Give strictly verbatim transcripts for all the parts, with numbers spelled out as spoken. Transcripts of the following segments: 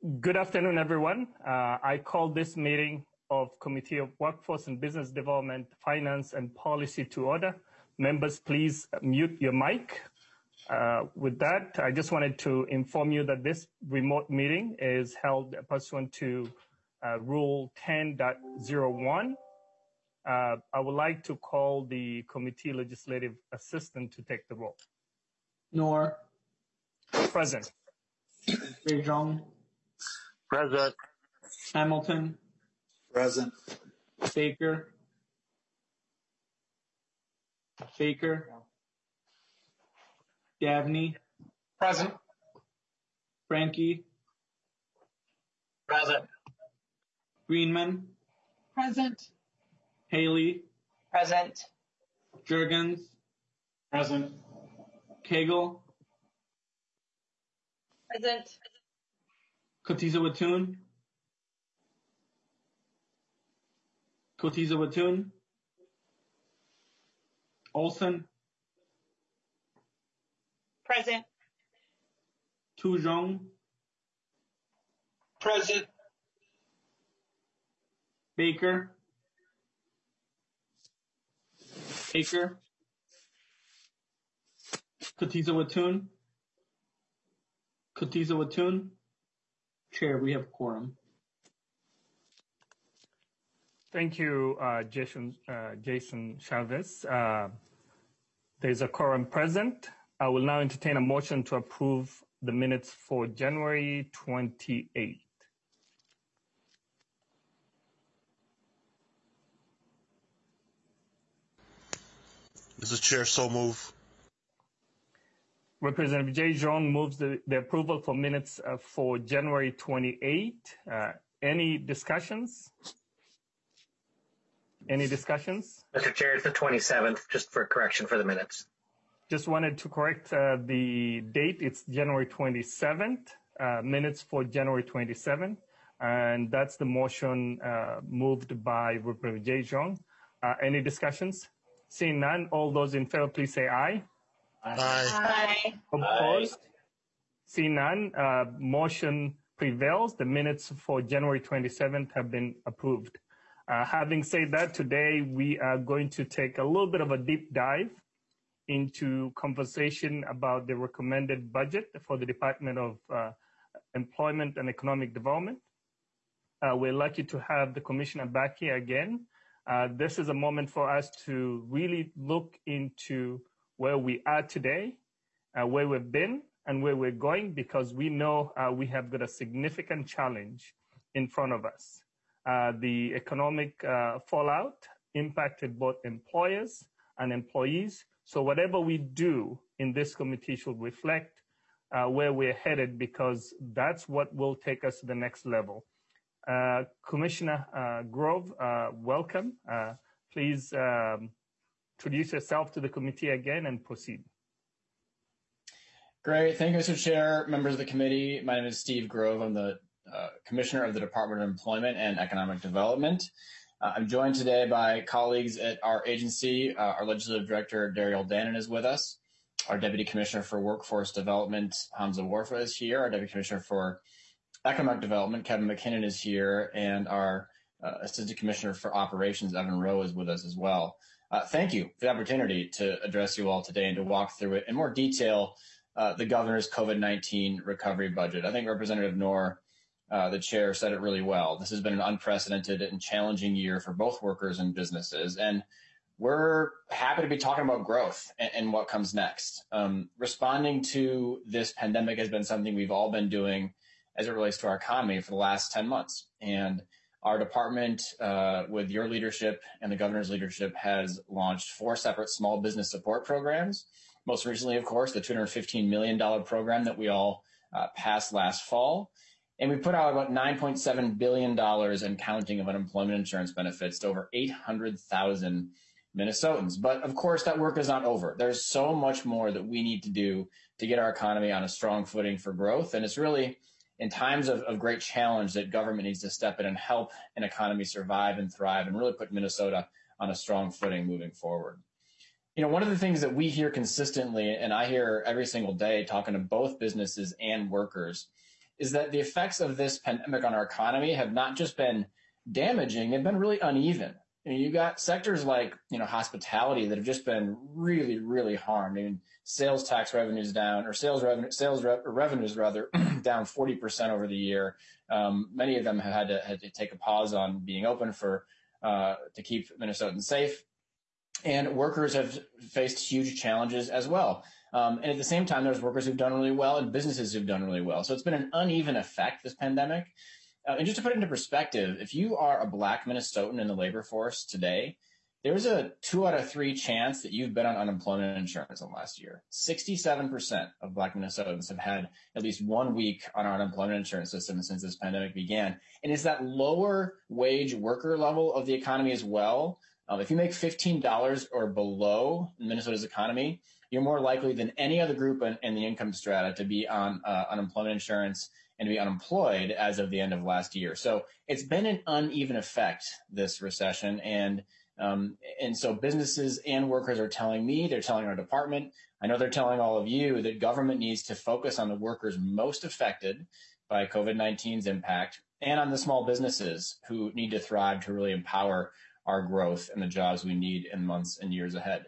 Good afternoon, everyone. Uh, I call this meeting of Committee of Workforce and Business Development, Finance and Policy to order. Members, please mute your mic. Uh, with that, I just wanted to inform you that this remote meeting is held pursuant to uh, Rule ten point oh one. Uh, I would like to call the Committee Legislative Assistant to take the role. Noor. Present. Beijong. Present. Hamilton. Present. Baker. Baker. Gavney. Present. Frankie. Present. Greenman. Present. Haley. Present. Jurgens. Present. Cagle. Present. Kotiza Watun. Kotiza Watun. Olson. Present. Tujong. Present. Baker. Baker. Kotiza Watun. Kotiza Watun. Chair, we have quorum. Thank you, uh, Jason, uh, Jason Chavez. Uh, there's a quorum present. I will now entertain a motion to approve the minutes for January twenty-eighth. Mister Chair, so move. Representative Jay Zhong moves the, the approval for minutes uh, for January twenty-eighth. Uh, any discussions? Any discussions? Mister Chair, it's the twenty-seventh, just for correction for the minutes. Just wanted to correct uh, the date. It's January twenty-seventh, uh, minutes for January twenty-seventh. And that's the motion uh, moved by Representative Jay Zhong. Uh, any discussions? Seeing none, all those in favor, please say aye. Aye. Aye. Opposed? Aye. Seeing none, uh, motion prevails. The minutes for January twenty-seventh have been approved. Uh, having said that, today we are going to take a little bit of a deep dive into conversation about the recommended budget for the Department of uh, Employment and Economic Development. Uh, we're lucky to have the Commissioner back here again. Uh, this is a moment for us to really look into where we are today, uh, where we've been, and where we're going, because we know uh, we have got a significant challenge in front of us. Uh, the economic uh, fallout impacted both employers and employees. So whatever we do in this committee should reflect uh, where we're headed, because that's what will take us to the next level. Uh, Commissioner uh, Grove, uh, welcome. Uh, please um, introduce yourself to the committee again and proceed. Great. Thank you, Mister Chair, members of the committee. My name is Steve Grove. I'm the uh, Commissioner of the Department of Employment and Economic Development. Uh, I'm joined today by colleagues at our agency. Uh, our Legislative Director, Daryl Dannon, is with us. Our Deputy Commissioner for Workforce Development, Hamza Warfa, is here. Our Deputy Commissioner for Economic Development, Kevin McKinnon, is here. And our uh, Assistant Commissioner for Operations, Evan Rowe, is with us as well. Uh, thank you for the opportunity to address you all today and to walk through it in more detail, uh, the governor's COVID nineteen recovery budget. I think Representative Noor, uh, the chair, said it really well. This has been an unprecedented and challenging year for both workers and businesses. And we're happy to be talking about growth and, and what comes next. Um, responding to this pandemic has been something we've all been doing as it relates to our economy for the last ten months. And our department, uh, with your leadership and the governor's leadership, has launched four separate small business support programs. Most recently, of course, the two hundred fifteen million dollars program that we all uh, passed last fall. And we put out about nine point seven billion dollars and counting of unemployment insurance benefits to over eight hundred thousand Minnesotans. But of course, that work is not over. There's so much more that we need to do to get our economy on a strong footing for growth. And it's really in times of, of great challenge that government needs to step in and help an economy survive and thrive and really put Minnesota on a strong footing moving forward. You know, one of the things that we hear consistently, and I hear every single day talking to both businesses and workers, is that the effects of this pandemic on our economy have not just been damaging, they've been really uneven. I mean, you got sectors like, you know, hospitality that have just been really, really harmed. I mean, sales tax revenues down, or sales revenue, sales re- revenues rather, down forty percent over the year. Um, many of them have had to, had to take a pause on being open for uh, to keep Minnesotans safe. And workers have faced huge challenges as well. Um, and at the same time, there's workers who've done really well and businesses who've done really well. So it's been an uneven effect, this pandemic. Uh, and just to put it into perspective, if you are a Black Minnesotan in the labor force today, there's a two out of three chance that you've been on unemployment insurance in the last year. sixty-seven percent of Black Minnesotans have had at least one week on our unemployment insurance system since this pandemic began. And it's that lower wage worker level of the economy as well. Um, if you make fifteen dollars or below in Minnesota's economy, you're more likely than any other group in, in the income strata to be on uh, unemployment insurance and to be unemployed as of the end of last year. So it's been an uneven effect, this recession. And um, and so businesses and workers are telling me, they're telling our department, I know they're telling all of you that government needs to focus on the workers most affected by COVID nineteen's impact and on the small businesses who need to thrive to really empower our growth and the jobs we need in months and years ahead.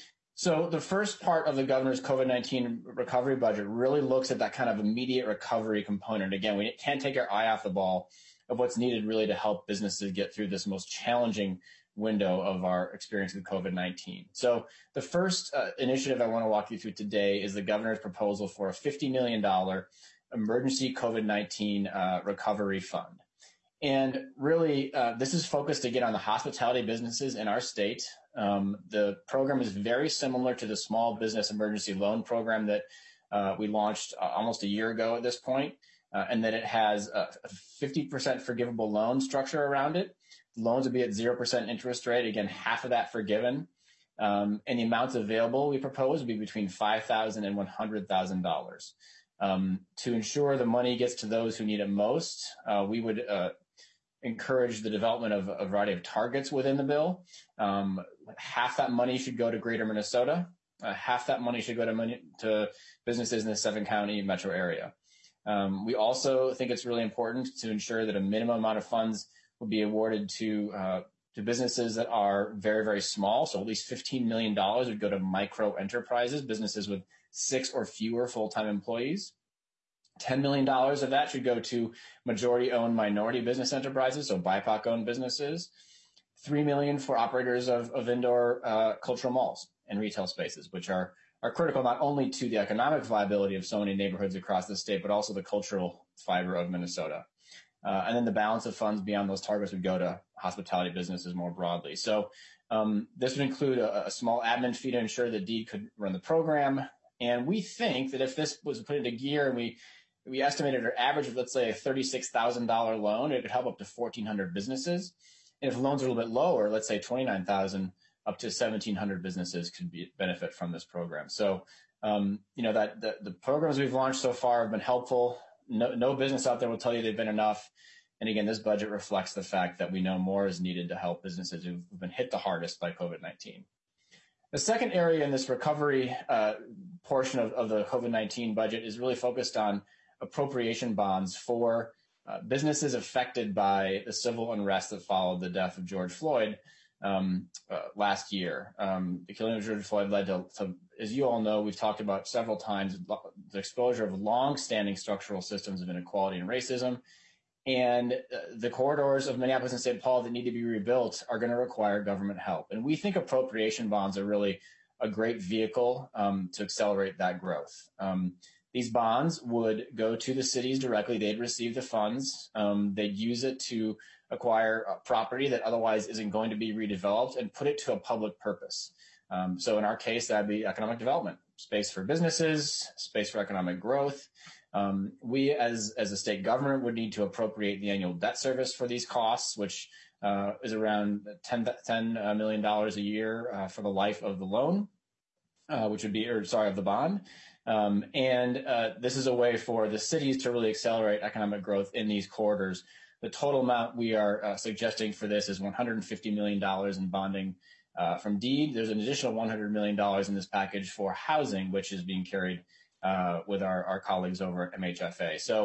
So the first part of the governor's COVID nineteen recovery budget really looks at that kind of immediate recovery component. Again, we can't take our eye off the ball of what's needed really to help businesses get through this most challenging window of our experience with COVID nineteen. So the first uh, initiative I want to walk you through today is the governor's proposal for a fifty million dollars emergency COVID nineteen uh, recovery fund. And really, uh, this is focused again on the hospitality businesses in our state. Um, the program is very similar to the small business emergency loan program that uh, we launched uh, almost a year ago at this point, uh, and that it has a fifty percent forgivable loan structure around it. Loans would be at zero percent interest rate. Again, half of that forgiven. Um, and the amounts available we propose would be between five thousand dollars and one hundred thousand dollars. Um, to ensure the money gets to those who need it most, uh, we would uh, encourage the development of a variety of targets within the bill. Um, half that money should go to Greater Minnesota. Uh, half that money should go to, money, to businesses in the seven county metro area. Um, we also think it's really important to ensure that a minimum amount of funds will be awarded to uh, to businesses that are very, very small. So at least fifteen million dollars would go to micro enterprises, businesses with six or fewer full-time employees. ten million dollars of that should go to majority-owned minority business enterprises, so B I P O C-owned businesses. three million dollars for operators of, of indoor uh, cultural malls and retail spaces, which are, are critical not only to the economic viability of so many neighborhoods across the state, but also the cultural fiber of Minnesota. Uh, and then the balance of funds beyond those targets would go to hospitality businesses more broadly. So um, this would include a, a small admin fee to ensure that DEED could run the program. And we think that if this was put into gear and we we estimated our average of, let's say, a thirty-six thousand dollars loan, it could help up to fourteen hundred businesses. And if loans are a little bit lower, let's say twenty-nine thousand dollars, up to seventeen hundred businesses could be, benefit from this program. So, um, you know, that the, the programs we've launched so far have been helpful. No, no business out there will tell you they've been enough. And again, this budget reflects the fact that we know more is needed to help businesses who've been hit the hardest by COVID nineteen. The second area in this recovery uh, portion of, of the COVID nineteen budget is really focused on appropriation bonds for uh, businesses affected by the civil unrest that followed the death of George Floyd um, uh, last year. Um, the killing of George Floyd led to, to, as you all know, we've talked about several times, the exposure of long-standing structural systems of inequality and racism. And uh, the corridors of Minneapolis and Saint Paul that need to be rebuilt are going to require government help. And we think appropriation bonds are really a great vehicle um, to accelerate that growth. Um, These bonds would go to the cities directly. They'd receive the funds. Um, they'd use it to acquire a property that otherwise isn't going to be redeveloped and put it to a public purpose. Um, so in our case, that'd be economic development, space for businesses, space for economic growth. Um, we as, as a state government would need to appropriate the annual debt service for these costs, which uh, is around ten million dollars a year uh, for the life of the loan, uh, which would be, or sorry, of the bond. Um, and uh, this is a way for the cities to really accelerate economic growth in these corridors. The total amount we are uh, suggesting for this is one hundred fifty million dollars in bonding uh, from DEED. There's an additional one hundred million dollars in this package for housing, which is being carried uh, with our, our colleagues over at M H F A. So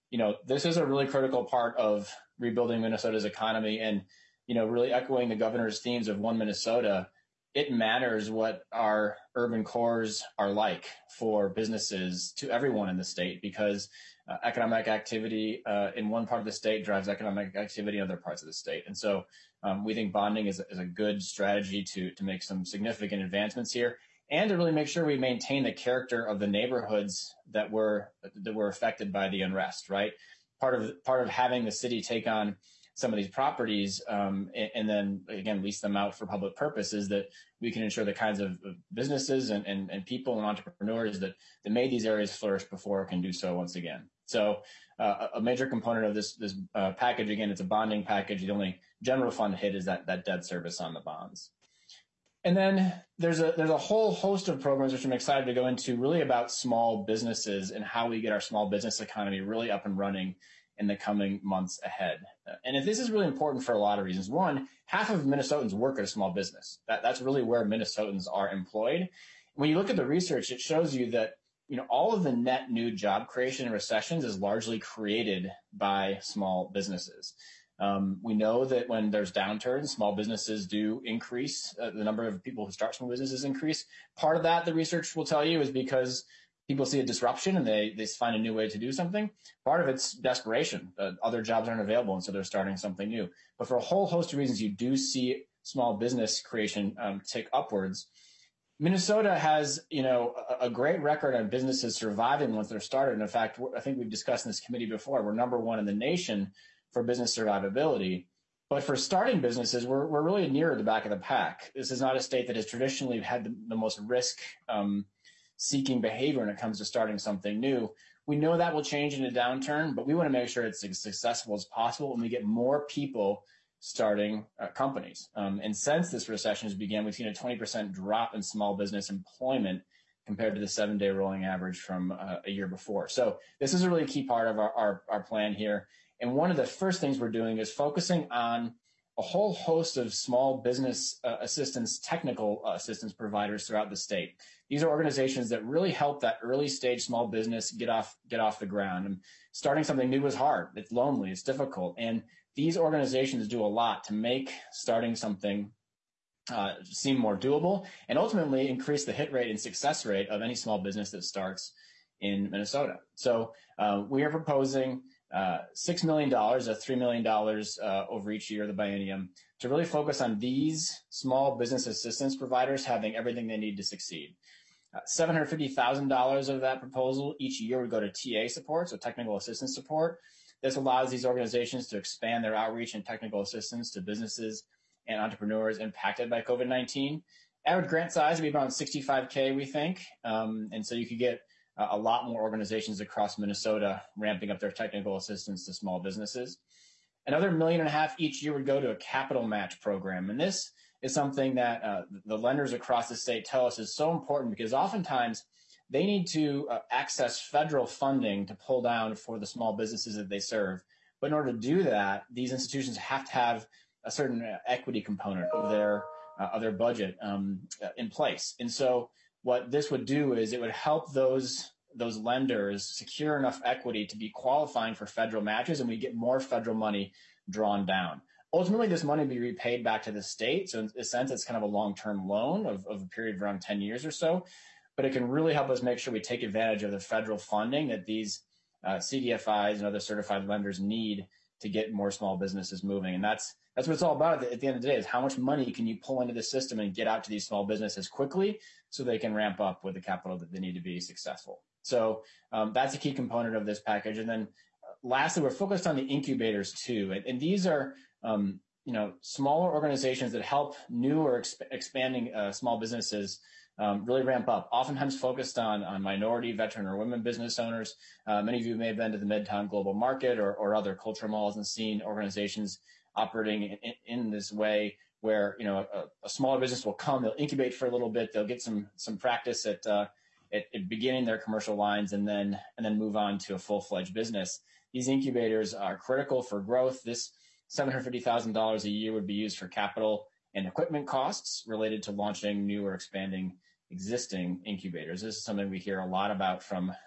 you know, this is a really critical part of rebuilding Minnesota's economy, and, you know, really echoing the governor's themes of One Minnesota. It matters what our urban cores are like for businesses to everyone in the state, because uh, economic activity uh, in one part of the state drives economic activity in other parts of the state. And so um, we think bonding is, is a good strategy to, to make some significant advancements here, and to really make sure we maintain the character of the neighborhoods that were that were affected by the unrest, right? Part of part of having the city take on some of these properties um, and, and then, again, lease them out for public purposes, that we can ensure the kinds of businesses and, and, and people and entrepreneurs that, that made these areas flourish before can do so once again. So uh, a major component of this this uh, package, again, it's a bonding package. The only general fund hit is that, that debt service on the bonds. And then there's a there's a whole host of programs which I'm excited to go into, really about small businesses and how we get our small business economy really up and running in the coming months ahead. And if this is really important for a lot of reasons. One, half of Minnesotans work at a small business. That, that's really where Minnesotans are employed. When you look at the research, it shows you that, you know, all of the net new job creation in recessions is largely created by small businesses. Um, we know that when there's downturns, small businesses do increase. Uh, the number of people who start small businesses increase. Part of that, the research will tell you, is because people see a disruption and they, they find a new way to do something. Part of it's desperation. Uh, other jobs aren't available, and so they're starting something new. But for a whole host of reasons, you do see small business creation um, tick upwards. Minnesota has, you know, a, a great record on businesses surviving once they're started. And in fact, I think we've discussed in this committee before, we're number one in the nation for business survivability. But for starting businesses, we're, we're really near the back of the pack. This is not a state that has traditionally had the, the most risk um, seeking behavior when it comes to starting something new. We know that will change in a downturn, but we want to make sure it's as successful as possible and we get more people starting uh, companies. Um, and since this recession has begun, we've seen a twenty percent drop in small business employment compared to the seven-day rolling average from uh, a year before. So this is a really key part of our, our, our plan here. And one of the first things we're doing is focusing on a whole host of small business uh, assistance, technical uh, assistance providers throughout the state. These are organizations that really help that early stage small business get off get off the ground. And starting something new is hard. It's lonely. It's difficult. And these organizations do a lot to make starting something uh, seem more doable, and ultimately increase the hit rate and success rate of any small business that starts in Minnesota. So uh, we are proposing uh, six million dollars, uh, three million dollars uh, over each year of the biennium, to really focus on these small business assistance providers having everything they need to succeed. Uh, seven hundred fifty thousand dollars of that proposal each year would go to T A support, so technical assistance support. This allows these organizations to expand their outreach and technical assistance to businesses and entrepreneurs impacted by COVID nineteen. Average grant size would be around sixty-five K, we think. Um, and so you could get uh, a lot more organizations across Minnesota ramping up their technical assistance to small businesses. Another million and a half each year would go to a capital match program. And this is something that uh, the lenders across the state tell us is so important, because oftentimes they need to uh, access federal funding to pull down for the small businesses that they serve. But in order to do that, these institutions have to have a certain equity component of their uh, of their budget um, in place. And so what this would do is it would help those those lenders secure enough equity to be qualifying for federal matches, and we get more federal money drawn down. Ultimately, this money will be repaid back to the state. So in a sense, it's kind of a long-term loan of, of a period of around ten years or so. But it can really help us make sure we take advantage of the federal funding that these uh, C D F Is and other certified lenders need to get more small businesses moving. And that's that's what it's all about at the end of the day, is how much money can you pull into the system and get out to these small businesses quickly so they can ramp up with the capital that they need to be successful. So um, that's a key component of this package. And then uh, lastly, we're focused on the incubators too. And, and these are um, you know, smaller organizations that help new or exp- expanding uh, small businesses Um, really ramp up, oftentimes focused on, on minority, veteran, or women business owners. Uh, many of you may have been to the Midtown Global Market or, or other culture malls and seen organizations operating in, in, in this way, where, you know, a, a smaller business will come, they'll incubate for a little bit, they'll get some some practice at, uh, at, at beginning their commercial lines, and then and then move on to a full-fledged business. These incubators are critical for growth. This seven hundred fifty thousand dollars a year would be used for capital and equipment costs related to launching new or expanding existing incubators. This is something we hear a lot about from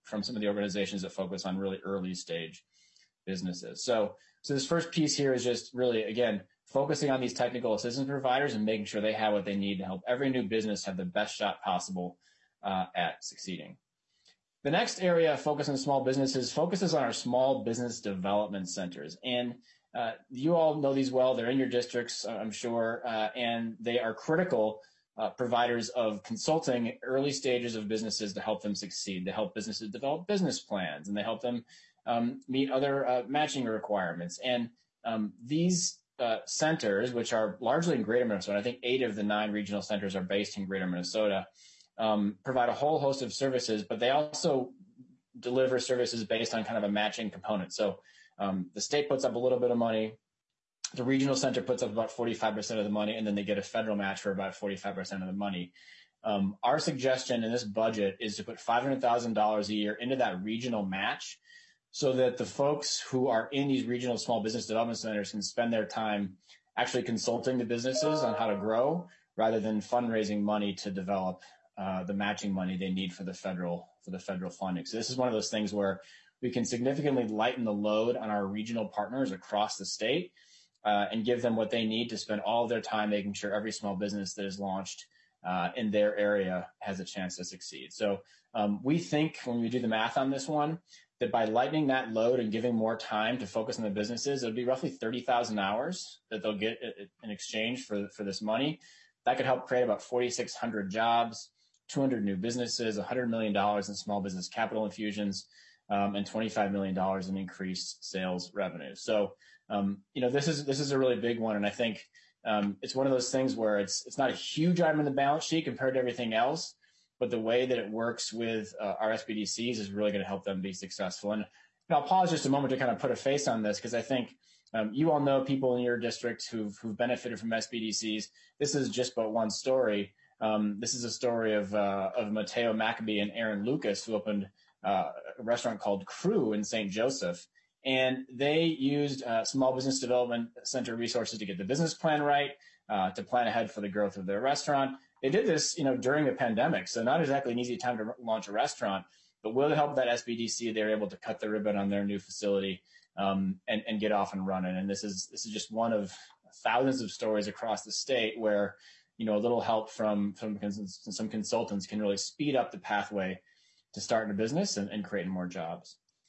from some of the organizations that focus on really early stage businesses. So, so this first piece here is just really, again, focusing on these technical assistance providers and making sure they have what they need to help every new business have the best shot possible uh, at succeeding. The next area, focus on small businesses, focuses on our small business development centers. And uh, you all know these well. They're in your districts, I'm sure, uh, and they are critical uh, providers of consulting early stages of businesses to help them succeed. They help businesses develop business plans, and they help them um, meet other uh, matching requirements. And um, these uh, centers, which are largely in Greater Minnesota, I think eight of the nine regional centers are based in Greater Minnesota, Um, provide a whole host of services, but they also deliver services based on kind of a matching component. So um, the state puts up a little bit of money, the regional center puts up about forty-five percent of the money, and then they get a federal match for about forty-five percent of the money. Um, our suggestion in this budget is to put five hundred thousand dollars a year into that regional match so that the folks who are in these regional small business development centers can spend their time actually consulting the businesses on how to grow rather than fundraising money to develop Uh, the matching money they need for the federal for the federal funding. So this is one of those things where we can significantly lighten the load on our regional partners across the state uh, and give them what they need to spend all of their time making sure every small business that is launched uh, in their area has a chance to succeed. So um, we think when we do the math on this one, that by lightening that load and giving more time to focus on the businesses, it'll be roughly thirty thousand hours that they'll get in exchange for, for this money. That could help create about forty-six hundred jobs, two hundred new businesses, one hundred million dollars in small business capital infusions, um, and twenty-five million dollars in increased sales revenue. So, um, you know, this is this is a really big one, and I think um, it's one of those things where it's it's not a huge item in the balance sheet compared to everything else, but the way that it works with uh, our S B D Cs is really going to help them be successful. And you know, I'll pause just a moment to kind of put a face on this because I think um, you all know people in your district who've who've benefited from S B D Cs. This is just but one story. Um, this is a story of uh, of Mateo Maccabee and Aaron Lucas, who opened uh, a restaurant called Crew in Saint Joseph. And they used uh, small business development center resources to get the business plan right, uh, to plan ahead for the growth of their restaurant. They did this, you know, during a pandemic, so not exactly an easy time to launch a restaurant. But with the help of that S B D C, they were able to cut the ribbon on their new facility um, and, and get off and running. And this is this is just one of thousands of stories across the state where, you know, a little help from, from some consultants can really speed up the pathway to starting a business and, and creating more jobs.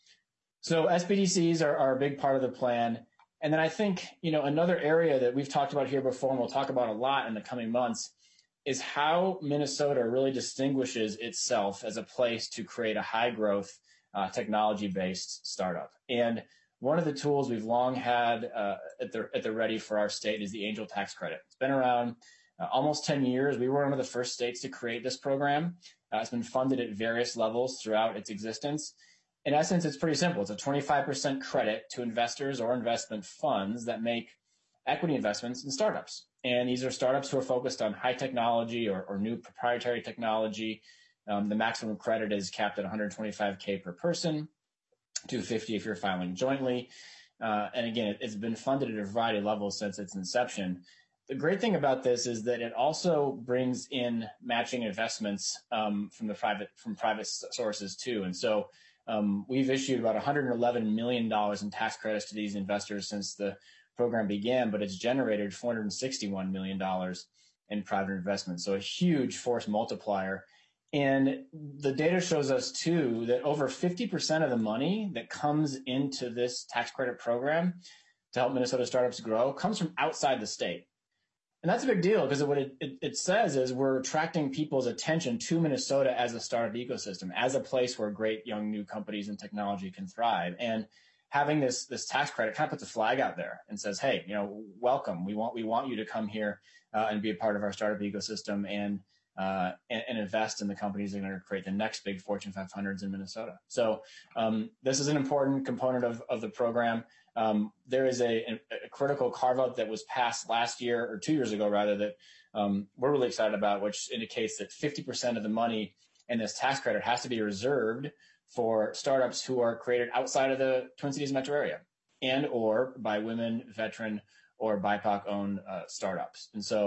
So S B D Cs are, are a big part of the plan. And then I think, you know, another area that we've talked about here before and we'll talk about a lot in the coming months is how Minnesota really distinguishes itself as a place to create a high growth uh, technology-based startup. And one of the tools we've long had uh, at the at the ready for our state is the Angel Tax Credit. It's been around Uh, almost ten years. We were one of the first states to create this program. Uh, it's been funded at various levels throughout its existence. In essence, it's pretty simple. It's a twenty-five percent credit to investors or investment funds that make equity investments in startups. And these are startups who are focused on high technology or, or new proprietary technology. Um, the maximum credit is capped at one hundred twenty-five K per person, two hundred fifty if you're filing jointly. Uh, and again, it, it's been funded at a variety of levels since its inception. The great thing about this is that it also brings in matching investments um, from the private from private sources too. And so um, we've issued about one hundred eleven million dollars in tax credits to these investors since the program began, but it's generated four hundred sixty-one million dollars in private investment. So a huge force multiplier. And the data shows us too that over fifty percent of the money that comes into this tax credit program to help Minnesota startups grow comes from outside the state. And that's a big deal because what it, it, it says is we're attracting people's attention to Minnesota as a startup ecosystem, as a place where great young new companies and technology can thrive. And having this this tax credit kind of puts a flag out there and says, hey, you know, welcome. We want we want you to come here uh, and be a part of our startup ecosystem and, uh, and and invest in the companies that are going to create the next big Fortune five hundreds in Minnesota. So um, this is an important component of, of the program. Um, there is a, a critical carve-out that was passed last year, or two years ago rather, that um, we're really excited about, which indicates that fifty percent of the money in this tax credit has to be reserved for startups who are created outside of the Twin Cities metro area and or by women, veteran, or B I P O C-owned uh, startups. And so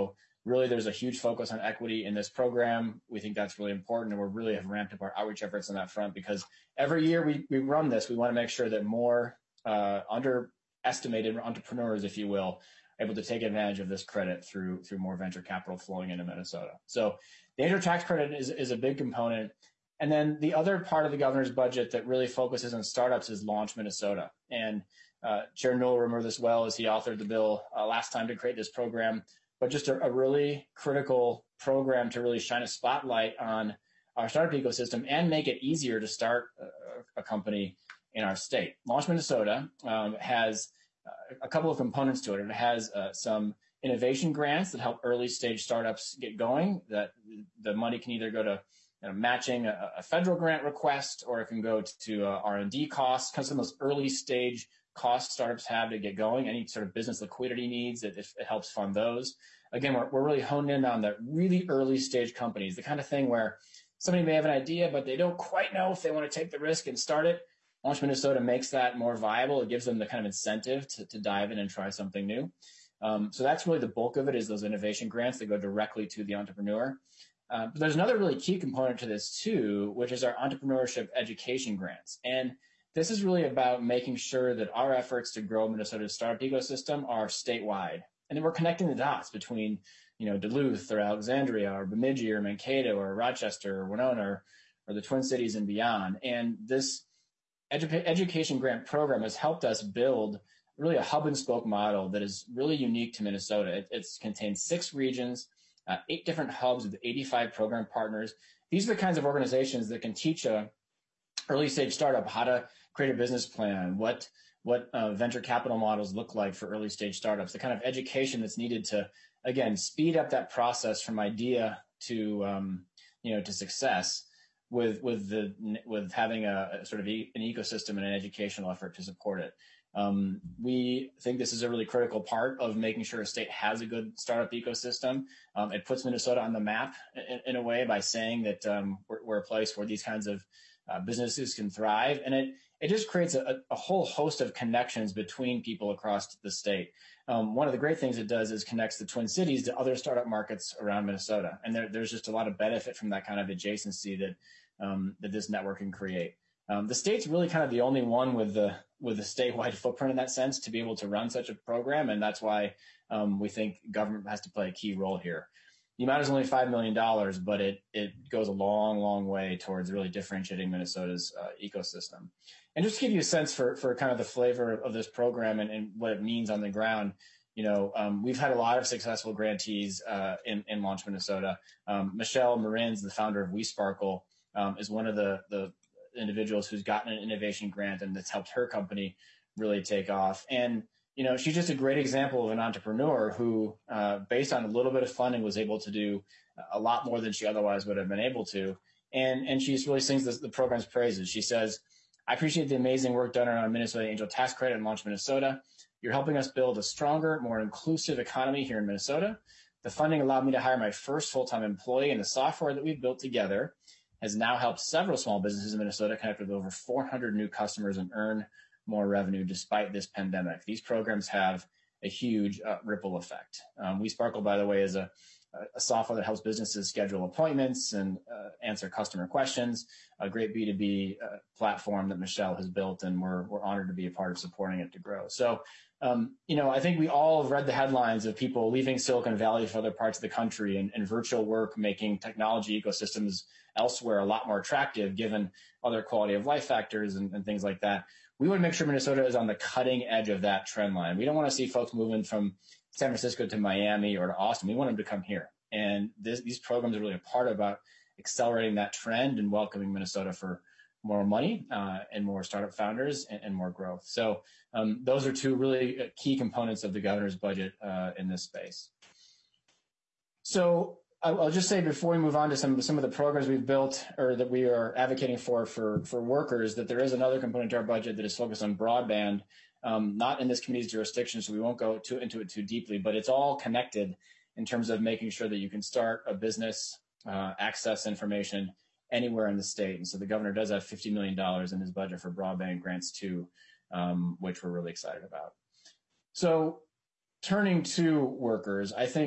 Really, there's a huge focus on equity in this program. We think that's really important, and we really have ramped up our outreach efforts on that front because every year we, we run this, we want to make sure that more uh, underestimated entrepreneurs, if you will, are able to take advantage of this credit through through more venture capital flowing into Minnesota. So the Angel Tax Credit is, is a big component. And then the other part of the governor's budget that really focuses on startups is Launch Minnesota. And uh, Chair Newell will remember this well as he authored the bill uh, last time to create this program, but just a, a really critical program to really shine a spotlight on our startup ecosystem and make it easier to start a, a company in our state. Launch Minnesota um, has uh, a couple of components to it. It has uh, some innovation grants that help early stage startups get going. That the money can either go to you know, matching a, a federal grant request, or it can go to uh, R and D costs, kind of some of those early stage costs startups have to get going. Any sort of business liquidity needs, it, it helps fund those. Again, we're, we're really honed in on the really early stage companies, the kind of thing where somebody may have an idea, but they don't quite know if they want to take the risk and start it. Launch Minnesota makes that more viable. It gives them the kind of incentive to, to dive in and try something new. Um, so that's really the bulk of it, is those innovation grants that go directly to the entrepreneur. Uh, but there's another really key component to this too, which is our entrepreneurship education grants. And this is really about making sure that our efforts to grow Minnesota's startup ecosystem are statewide. And then we're connecting the dots between, you know, Duluth or Alexandria or Bemidji or Mankato or Rochester or Winona or, or the Twin Cities and beyond. And this edu- education grant program has helped us build really a hub and spoke model that is really unique to Minnesota. It it's contains six regions, uh, eight different hubs with eighty-five program partners. These are the kinds of organizations that can teach a early stage startup how to create a business plan, what what uh, venture capital models look like for early stage startups, the kind of education that's needed to, again, speed up that process from idea to, um, you know, to success with, with the, with having a, a sort of e- an ecosystem and an educational effort to support it. Um, we think this is a really critical part of making sure a state has a good startup ecosystem. Um, it puts Minnesota on the map in, in a way by saying that um, we're, we're a place where these kinds of uh, businesses can thrive. And it, it just creates a, a whole host of connections between people across the state. Um, one of the great things it does is connects the Twin Cities to other startup markets around Minnesota. And there, there's just a lot of benefit from that kind of adjacency that, um, that this network can create. Um, the state's really kind of the only one with the with a statewide footprint in that sense to be able to run such a program, and that's why um, we think government has to play a key role here. The amount is only five million dollars, but it it goes a long, long way towards really differentiating Minnesota's uh, ecosystem. And just to give you a sense for for kind of the flavor of this program and, and what it means on the ground, you know, um, we've had a lot of successful grantees uh, in, in Launch Minnesota. Um, Michelle Marins, the founder of WeSparkle, um, is one of the the individuals who's gotten an innovation grant, and that's helped her company really take off. And, you know, she's just a great example of an entrepreneur who, uh, based on a little bit of funding, was able to do a lot more than she otherwise would have been able to. And, and she just really sings this, the program's praises. She says, "I appreciate the amazing work done around Minnesota Angel Tax Credit and Launch Minnesota. You're helping us build a stronger, more inclusive economy here in Minnesota. The funding allowed me to hire my first full-time employee, and the software that we've built together has now helped several small businesses in Minnesota connect with over four hundred new customers and earn more revenue despite this pandemic. These programs have a huge uh, ripple effect." Um, WeSparkle, by the way, is a, a software that helps businesses schedule appointments and uh, answer customer questions, a great B two B uh, platform that Michelle has built, and we're, we're honored to be a part of supporting it to grow. So, um, you know, I think we all have read the headlines of people leaving Silicon Valley for other parts of the country, and, and virtual work making technology ecosystems elsewhere a lot more attractive given other quality of life factors and, and things like that. We want to make sure Minnesota is on the cutting edge of that trend line. We don't want to see folks moving from San Francisco to Miami or to Austin. We want them to come here. And this, these programs are really a part about accelerating that trend and welcoming Minnesota for more money uh, and more startup founders and, and more growth. So um, those are two really key components of the governor's budget uh, in this space. So I'll just say before we move on to some some of the programs we've built or that we are advocating for for for workers, that there is another component to our budget that is focused on broadband, um, not in this committee's jurisdiction, so we won't go too, into it too deeply, but it's all connected in terms of making sure that you can start a business, uh, access information anywhere in the state. And so the governor does have fifty million dollars in his budget for broadband grants too, um, which we're really excited about. So turning to workers, I think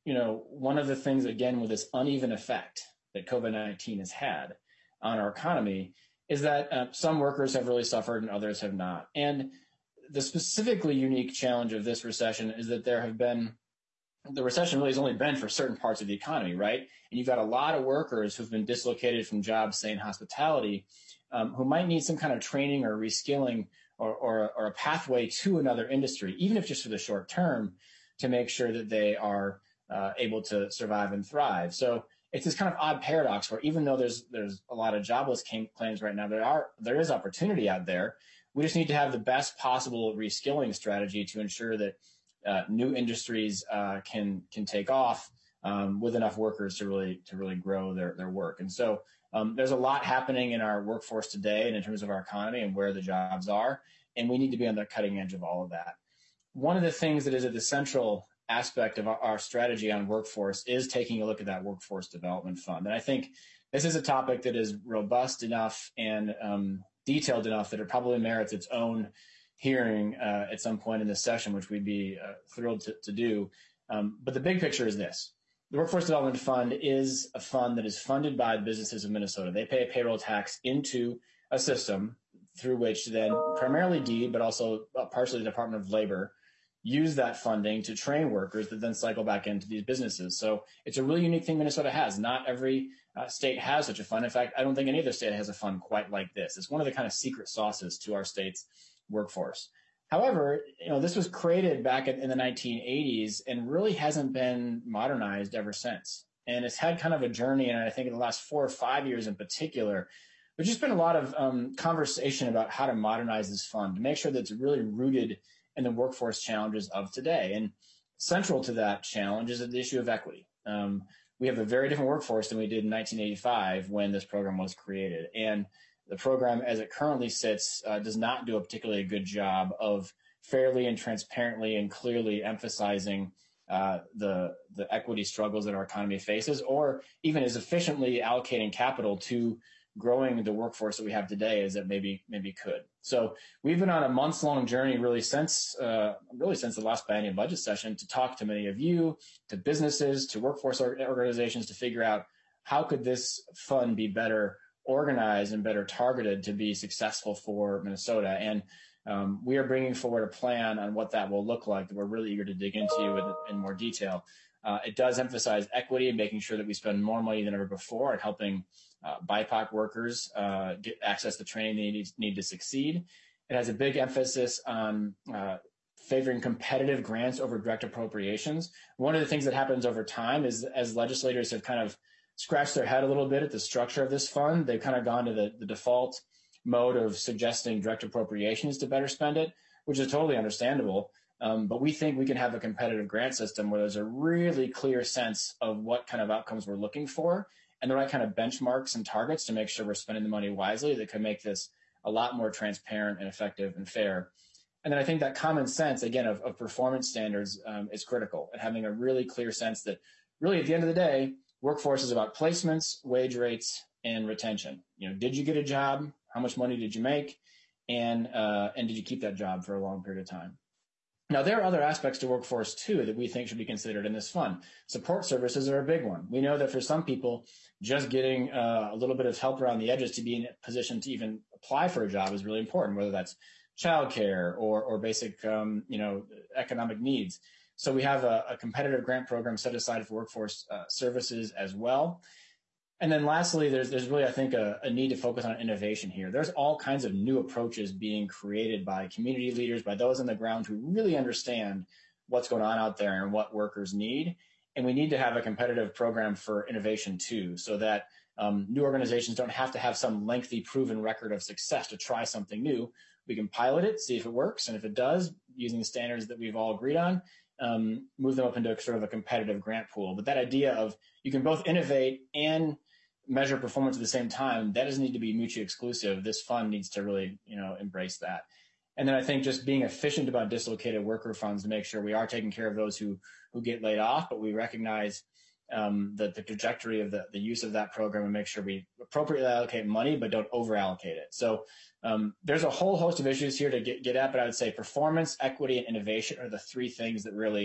you know, one of the things, again, with this uneven effect that COVID nineteen has had on our economy is that uh, some workers have really suffered and others have not. And the specifically unique challenge of this recession is that there have been, the recession really has only been for certain parts of the economy, right? And you've got a lot of workers who've been dislocated from jobs, say in hospitality, um, who might need some kind of training or reskilling or, or, or a pathway to another industry, even if just for the short term, to make sure that they are uh, able to survive and thrive. So it's this kind of odd paradox where even though there's there's a lot of jobless claims right now, there are there is opportunity out there. We just need to have the best possible reskilling strategy to ensure that uh, new industries uh, can can take off um, with enough workers to really to really grow their their work. And so um, there's a lot happening in our workforce today and in terms of our economy and where the jobs are, and we need to be on the cutting edge of all of that. One of the things that is at the central aspect of our, our strategy on workforce is taking a look at that workforce development fund. And I think this is a topic that is robust enough and um, detailed enough that it probably merits its own hearing uh, at some point in this session, which we'd be uh, thrilled to, to do. Um, but the big picture is this. The Workforce Development Fund is a fund that is funded by the businesses of Minnesota. They pay a payroll tax into a system through which then primarily DEED, but also uh, partially the Department of Labor, use that funding to train workers that then cycle back into these businesses. So it's a really unique thing Minnesota has. Not every uh, state has such a fund. In fact, I don't think any other state has a fund quite like this. It's one of the kind of secret sauces to our state's workforce. However, you know, this was created back in the nineteen eighties and really hasn't been modernized ever since. And it's had kind of a journey, and I think in the last four or five years in particular, there's just been a lot of um, conversation about how to modernize this fund to make sure that it's really rooted in the workforce challenges of today. And central to that challenge is the issue of equity. Um, we have a very different workforce than we did in nineteen eighty-five when this program was created. And the program as it currently sits uh, does not do a particularly good job of fairly and transparently and clearly emphasizing uh, the, the equity struggles that our economy faces, or even as efficiently allocating capital to growing the workforce that we have today as it maybe maybe could. So we've been on a months-long journey really since uh, really since the last biennial budget session to talk to many of you, to businesses, to workforce organizations to figure out how could this fund be better organized and better targeted to be successful for Minnesota. And um, we are bringing forward a plan on what that will look like that we're really eager to dig into in, in more detail. Uh, it does emphasize equity and making sure that we spend more money than ever before at helping uh, B I P O C workers uh, get access to training they need, need to succeed. It has a big emphasis on uh, favoring competitive grants over direct appropriations. One of the things that happens over time is as legislators have kind of scratched their head a little bit at the structure of this fund, they've kind of gone to the, the default mode of suggesting direct appropriations to better spend it, which is totally understandable. Um, but we think we can have a competitive grant system where there's a really clear sense of what kind of outcomes we're looking for and the right kind of benchmarks and targets to make sure we're spending the money wisely that could make this a lot more transparent and effective and fair. And then I think that common sense, again, of, of performance standards um, is critical, and having a really clear sense that really at the end of the day, workforce is about placements, wage rates, and retention. You know, did you get a job? How much money did you make? And, uh, and did you keep that job for a long period of time? Now, there are other aspects to workforce, too, that we think should be considered in this fund. Support services are a big one. We know that for some people, just getting uh, a little bit of help around the edges to be in a position to even apply for a job is really important, whether that's childcare or, or basic, um, you know, economic needs. So we have a, a competitive grant program set aside for workforce uh, services as well. And then lastly, there's there's really, I think, a, a need to focus on innovation here. There's all kinds of new approaches being created by community leaders, by those on the ground who really understand what's going on out there and what workers need. And we need to have a competitive program for innovation too, so that um, new organizations don't have to have some lengthy proven record of success to try something new. We can pilot it, see if it works, and if it does, using the standards that we've all agreed on, um, move them up into sort of a competitive grant pool. But that idea of you can both innovate and measure performance at the same time, that doesn't need to be mutually exclusive. This fund needs to really, you know, embrace that. And then I think just being efficient about dislocated worker funds to make sure we are taking care of those who, who get laid off, but we recognize um, that the trajectory of the, the use of that program and make sure we appropriately allocate money, but don't over allocate it. So um, there's a whole host of issues here to get, get at, but I would say performance, equity, and innovation are the three things that really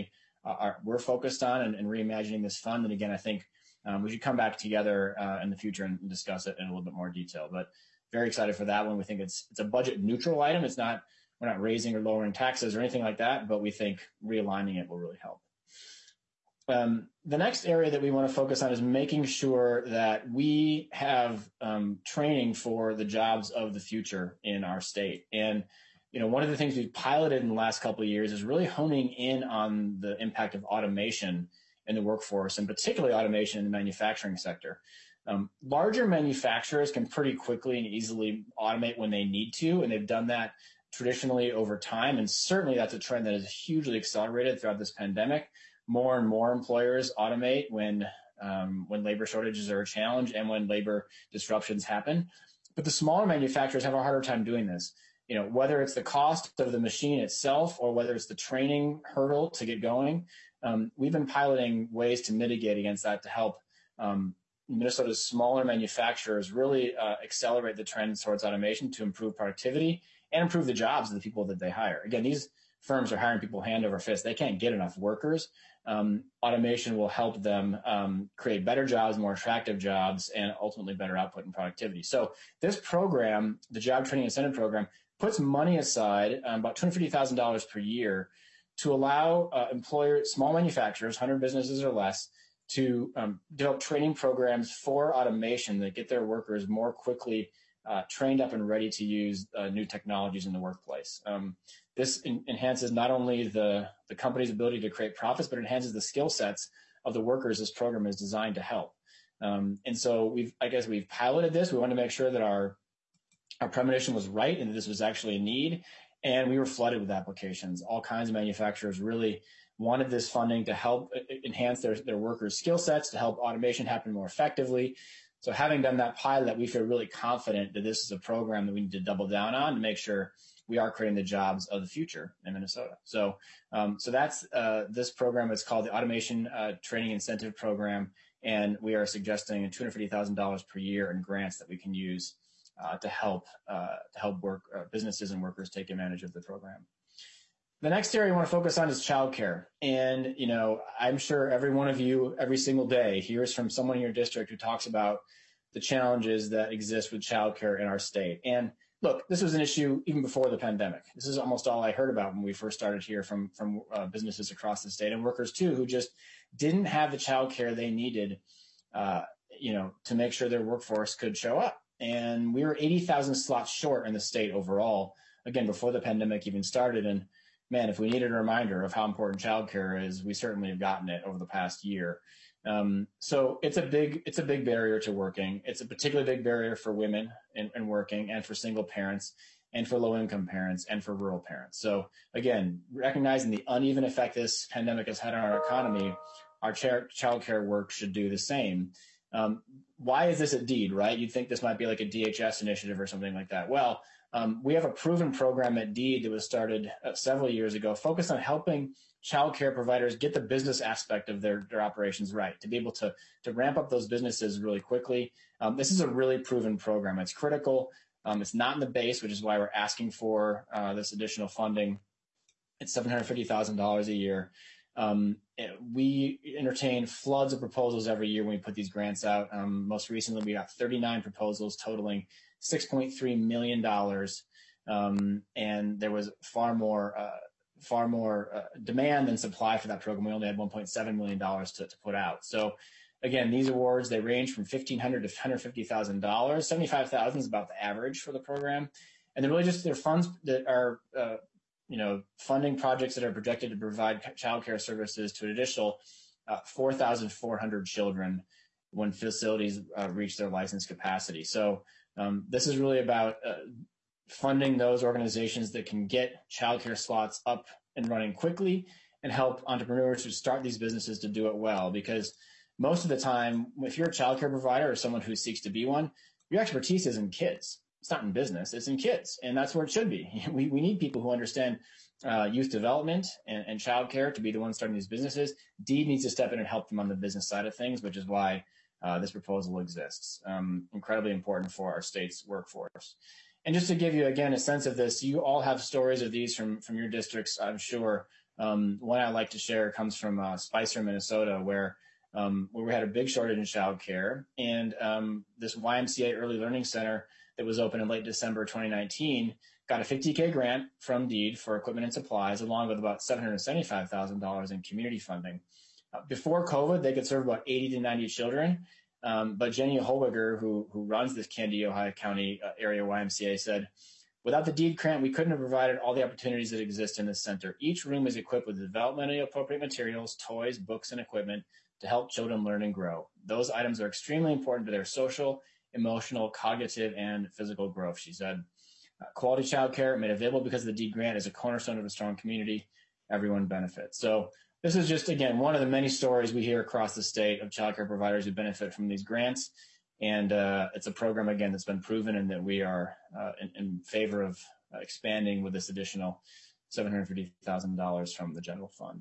are, we're focused on and, and reimagining this fund. And again, I think um, we should come back together uh, in the future and discuss it in a little bit more detail. But very excited for that one. We think it's it's a budget neutral item. It's not, we're not raising or lowering taxes or anything like that, but we think realigning it will really help. Um, the next area that we want to focus on is making sure that we have um, training for the jobs of the future in our state. And, you know, one of the things we've piloted in the last couple of years is really honing in on the impact of automation in the workforce, and particularly automation in the manufacturing sector. Um, larger manufacturers can pretty quickly and easily automate when they need to, and they've done that traditionally over time. And certainly that's a trend that has hugely accelerated throughout this pandemic. More and more employers automate when um, when labor shortages are a challenge and when labor disruptions happen. But the smaller manufacturers have a harder time doing this. You know, whether it's the cost of the machine itself or whether it's the training hurdle to get going, um, we've been piloting ways to mitigate against that to help um, Minnesota's smaller manufacturers really uh, accelerate the trend towards automation to improve productivity and improve the jobs of the people that they hire. Again, these firms are hiring people hand over fist. They can't get enough workers. Um, automation will help them um, create better jobs, more attractive jobs, and ultimately better output and productivity. So this program, the Job Training Incentive Program, puts money aside, um, about two hundred fifty thousand dollars per year, to allow uh, employers, small manufacturers, one hundred businesses or less, to um, develop training programs for automation that get their workers more quickly uh, trained up and ready to use uh, new technologies in the workplace. Um, This in- enhances not only the, the company's ability to create profits, but it enhances the skill sets of the workers this program is designed to help. Um, and so we've, I guess we've piloted this. We wanted to make sure that our, our premonition was right and that this was actually a need. And we were flooded with applications. All kinds of manufacturers really wanted this funding to help enhance their, their workers' skill sets, to help automation happen more effectively. So having done that pilot, we feel really confident that this is a program that we need to double down on to make sure we are creating the jobs of the future in Minnesota. So, um, so that's uh, this program. It's called the Automation uh, Training Incentive Program, and we are suggesting two hundred fifty thousand dollars per year in grants that we can use uh, to help uh, to help work uh, businesses and workers take advantage of the program. The next area I want to focus on is childcare, and you know, I'm sure every one of you, every single day, hears from someone in your district who talks about the challenges that exist with childcare in our state. And look, this was an issue even before the pandemic. This is almost all I heard about when we first started here from, from uh, businesses across the state, and workers too, who just didn't have the child care they needed, uh, you know, to make sure their workforce could show up. And we were eighty thousand slots short in the state overall, again, before the pandemic even started. And man, if we needed a reminder of how important child care is, we certainly have gotten it over the past year. Um, so it's a big, it's a big barrier to working. It's a particularly big barrier for women in, in working, and for single parents, and for low income parents, and for rural parents. So again, recognizing the uneven effect this pandemic has had on our economy, our ch- child care work should do the same. Um, why is this a deed, right? You'd think this might be like a D H S initiative or something like that. Well, um, we have a proven program at DEED that was started uh, several years ago, focused on helping childcare providers get the business aspect of their, their operations right, to be able to, to ramp up those businesses really quickly. Um, this is a really proven program. It's critical. Um, it's not in the base, which is why we're asking for uh, this additional funding. It's seven hundred fifty thousand dollars a year. Um, it, we entertain floods of proposals every year when we put these grants out. Um, most recently, we got thirty-nine proposals totaling six point three million dollars. Um, and there was far more uh, far more uh, demand than supply for that program. We only had one point seven million dollars to, to put out. So again, these awards, they range from fifteen hundred dollars to one hundred fifty thousand dollars. seventy-five thousand dollars is about the average for the program. And they're really just, they're funds that are, uh, you know, funding projects that are projected to provide childcare services to an additional uh, four thousand four hundred children when facilities uh, reach their licensed capacity. So um, this is really about uh, funding those organizations that can get childcare slots up and running quickly, and help entrepreneurs who start these businesses to do it well. Because most of the time, if you're a childcare provider or someone who seeks to be one, your expertise is in kids. It's not in business, it's in kids. And that's where it should be. We, we need people who understand uh, youth development and, and childcare to be the ones starting these businesses. DEED needs to step in and help them on the business side of things, which is why uh, this proposal exists. Um, incredibly important for our state's workforce. And just to give you, again, a sense of this, you all have stories of these from, from your districts, I'm sure, Um, one I like to share comes from uh, Spicer, Minnesota, where um, where we had a big shortage in childcare, and um, this Y M C A Early Learning Center that was open in late December twenty nineteen got a fifty K grant from DEED for equipment and supplies, along with about seven hundred seventy-five thousand dollars in community funding. Uh, before COVID, they could serve about eighty to ninety children, um, but Jenny Holwiger, who who runs this Candy, Ohio County uh, area Y M C A, said, "Without the DEED grant, we couldn't have provided all the opportunities that exist in this center. Each room is equipped with developmentally appropriate materials, toys, books, and equipment to help children learn and grow. Those items are extremely important to their social, emotional, cognitive, and physical growth," she said. Uh, quality childcare made available because of the DEED grant is a cornerstone of a strong community. Everyone benefits. So this is just, again, one of the many stories we hear across the state of childcare providers who benefit from these grants. And uh, it's a program, again, that's been proven and that we are uh, in, in favor of uh, expanding with this additional seven hundred fifty thousand dollars from the general fund.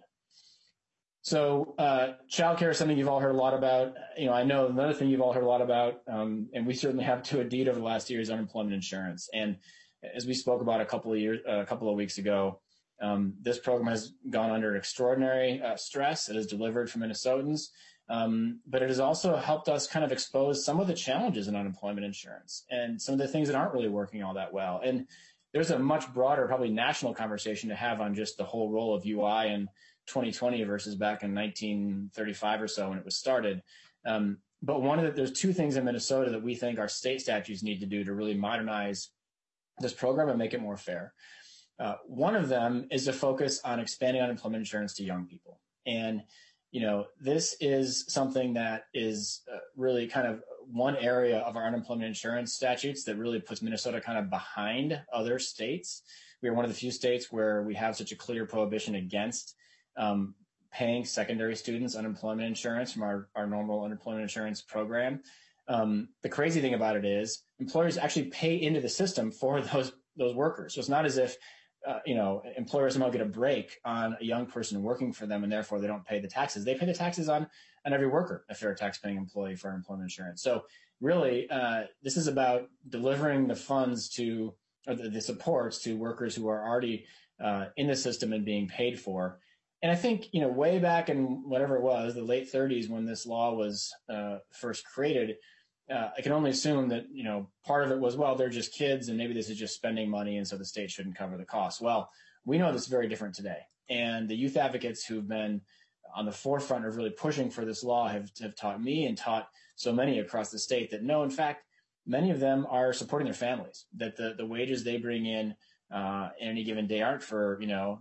So uh, childcare is something you've all heard a lot about. You know, I know another thing you've all heard a lot about, um, and we certainly have to a DEED over the last year, is unemployment insurance. And as we spoke about a couple of years, uh, a couple of weeks ago, um, this program has gone under extraordinary uh, stress. It has delivered for Minnesotans, um, but it has also helped us kind of expose some of the challenges in unemployment insurance and some of the things that aren't really working all that well. And there's a much broader, probably national conversation to have on just the whole role of U I in twenty twenty versus back in nineteen thirty-five or so when it was started. Um, but one of the, there's two things in Minnesota that we think our state statutes need to do to really modernize this program and make it more fair. Uh, one of them is to focus on expanding unemployment insurance to young people. And, you know, this is something that is uh, really kind of one area of our unemployment insurance statutes that really puts Minnesota kind of behind other states. We are one of the few states where we have such a clear prohibition against um, paying secondary students unemployment insurance from our, our normal unemployment insurance program. Um, the crazy thing about it is employers actually pay into the system for those those workers. So it's not as if uh, you know employers somehow get a break on a young person working for them and therefore they don't pay the taxes. They pay the taxes on on every worker if they're a tax-paying employee for unemployment insurance. So really, uh, this is about delivering the funds to or the, the supports to workers who are already uh, in the system and being paid for. And I think, you know, way back in whatever it was, the late thirties, when this law was uh, first created, uh, I can only assume that, you know, part of it was, well, they're just kids and maybe this is just spending money and so the state shouldn't cover the cost. Well, we know this is very different today. And the youth advocates who've been on the forefront of really pushing for this law have, have taught me and taught so many across the state that no, in fact, many of them are supporting their families, that the, the wages they bring in uh, in any given day aren't for, you know,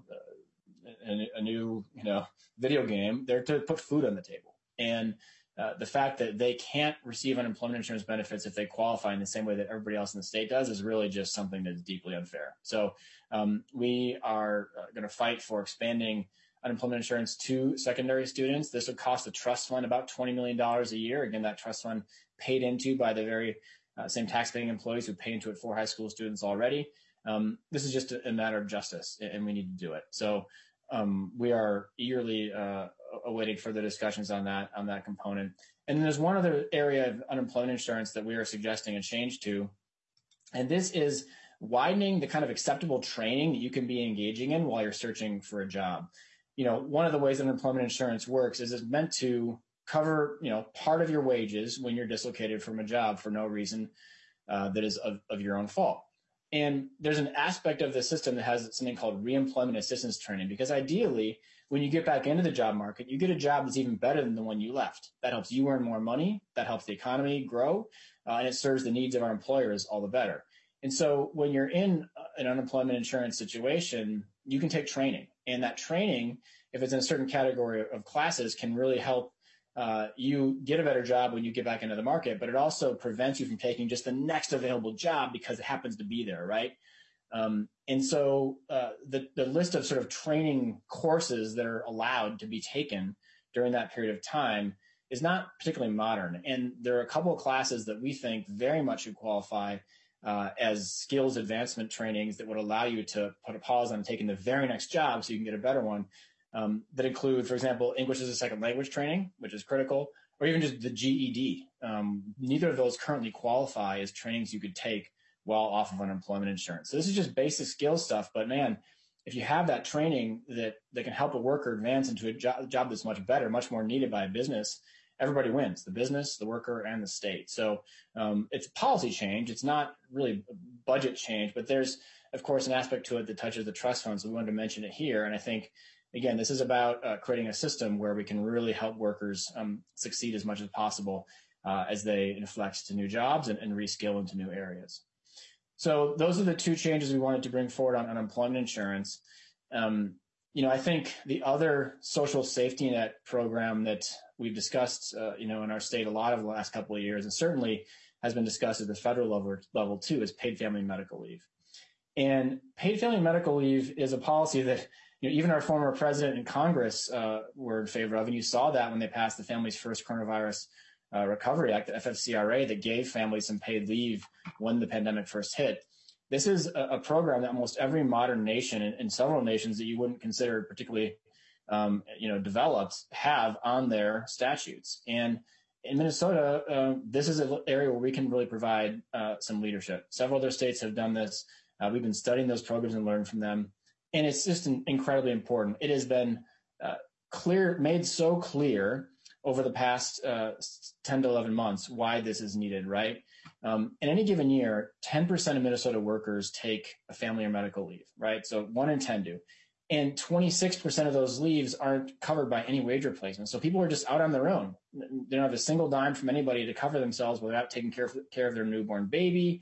a, a new, you know, video game. They're to put food on the table. And uh, the fact that they can't receive unemployment insurance benefits if they qualify in the same way that everybody else in the state does is really just something that's deeply unfair. So um, we are uh, going to fight for expanding unemployment insurance to secondary students. This would cost the trust fund about twenty million dollars a year. Again, that trust fund paid into by the very uh, same taxpaying employees who pay into it for high school students already. Um, this is just a, a matter of justice, and we need to do it. So um, we are eagerly uh, awaiting further discussions on that on that component. And then there's one other area of unemployment insurance that we are suggesting a change to, and this is widening the kind of acceptable training that you can be engaging in while you're searching for a job. You know, one of the ways that unemployment insurance works is it's meant to cover, you know, part of your wages when you're dislocated from a job for no reason uh, that is of, of your own fault. And there's an aspect of the system that has something called reemployment assistance training, because ideally, when you get back into the job market, you get a job that's even better than the one you left. That helps you earn more money, that helps the economy grow, uh, and it serves the needs of our employers all the better. And so when you're in an unemployment insurance situation, you can take training. And that training, if it's in a certain category of classes, can really help uh, you get a better job when you get back into the market. But it also prevents you from taking just the next available job because it happens to be there, right? Um, and so uh, the, the list of sort of training courses that are allowed to be taken during that period of time is not particularly modern. And there are a couple of classes that we think very much should qualify Uh, as skills advancement trainings that would allow you to put a pause on taking the very next job so you can get a better one, um, that include, for example, English as a second language training, which is critical, or even just the G E D. Um, neither of those currently qualify as trainings you could take while off of unemployment insurance. So this is just basic skill stuff, but man, if you have that training that, that can help a worker advance into a job, job that's much better, much more needed by a business, everybody wins, the business, the worker, and the state. So um, it's policy change. It's not really budget change, but there's, of course, an aspect to it that touches the trust fund. So we wanted to mention it here. And I think, again, this is about uh, creating a system where we can really help workers um, succeed as much as possible uh, as they inflect to new jobs and, and reskill into new areas. So those are the two changes we wanted to bring forward on unemployment insurance. Um, you know, I think the other social safety net program that we've discussed, uh, you know, in our state a lot of the last couple of years, and certainly has been discussed at the federal level, level too, is paid family medical leave. And paid family medical leave is a policy that, you know, even our former president and Congress uh, were in favor of, and you saw that when they passed the Families First Coronavirus Uh, Recovery Act, the F F C R A, that gave families some paid leave when the pandemic first hit. This is a, a program that almost every modern nation and, and several nations that you wouldn't consider particularly, um, you know, developed have on their statutes. And in Minnesota, uh, this is an area where we can really provide uh, some leadership. Several other states have done this. Uh, we've been studying those programs and learned from them. And it's just an, incredibly important. It has been uh, clear, made so clear over the past uh, ten to eleven months why this is needed, right? Um, in any given year, ten percent of Minnesota workers take a family or medical leave, right? So one in ten do. And twenty-six percent of those leaves aren't covered by any wage replacement. So people are just out on their own. They don't have a single dime from anybody to cover themselves without taking care of, care of their newborn baby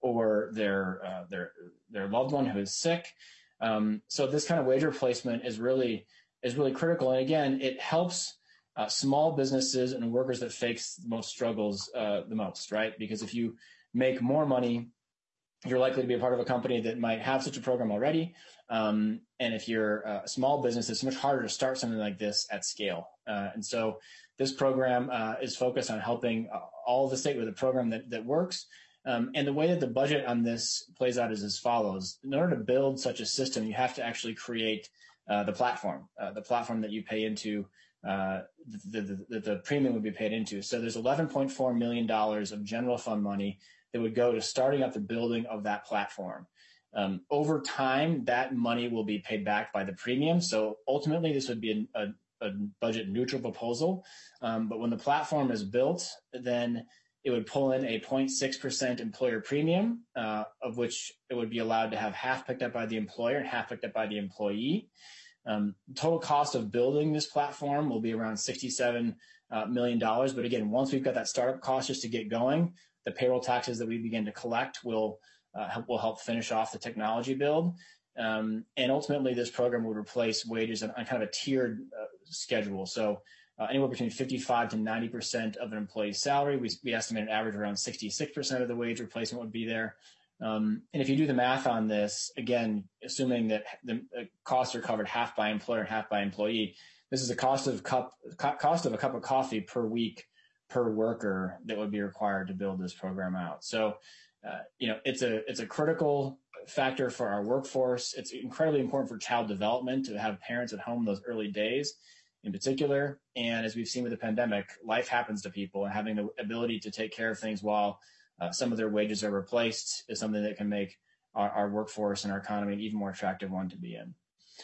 or their, uh, their, their loved one who is sick. Um, so this kind of wage replacement is really, is really critical. And again, it helps Uh, small businesses and workers that face the most struggles uh, the most, right? Because if you make more money, you're likely to be a part of a company that might have such a program already. Um, and if you're a small business, it's much harder to start something like this at scale. Uh, and so this program uh, is focused on helping uh, all of the state with a program that, that works. Um, and the way that the budget on this plays out is as follows. In order to build such a system, you have to actually create uh, the platform, uh, the platform that you pay into, uh, the, the, the, the premium would be paid into. So there's eleven point four million dollars of general fund money that would go to starting up the building of that platform. Um, over time, that money will be paid back by the premium. So ultimately, this would be a, a, a budget neutral proposal. Um, but when the platform is built, then it would pull in a zero point six percent employer premium, uh, of which it would be allowed to have half picked up by the employer and half picked up by the employee. Um, total cost of building this platform will be around sixty-seven uh, million dollars. But again, once we've got that startup cost just to get going, the payroll taxes that we begin to collect will uh, help, will help finish off the technology build. Um, and ultimately, this program would replace wages on, on kind of a tiered uh, schedule. So uh, anywhere between fifty-five to ninety percent of an employee's salary. We, we estimate an average around sixty-six percent of the wage replacement would be there. Um, and if you do the math on this, again, assuming that the costs are covered half by employer and half by employee, this is the cost of cup co- cost of a cup of coffee per week per worker that would be required to build this program out. So, uh, you know, it's a it's a critical factor for our workforce. It's incredibly important for child development to have parents at home those early days, in particular. And as we've seen with the pandemic, life happens to people, and having the ability to take care of things while Uh, some of their wages are replaced is something that can make our, our workforce and our economy an even more attractive one to be in.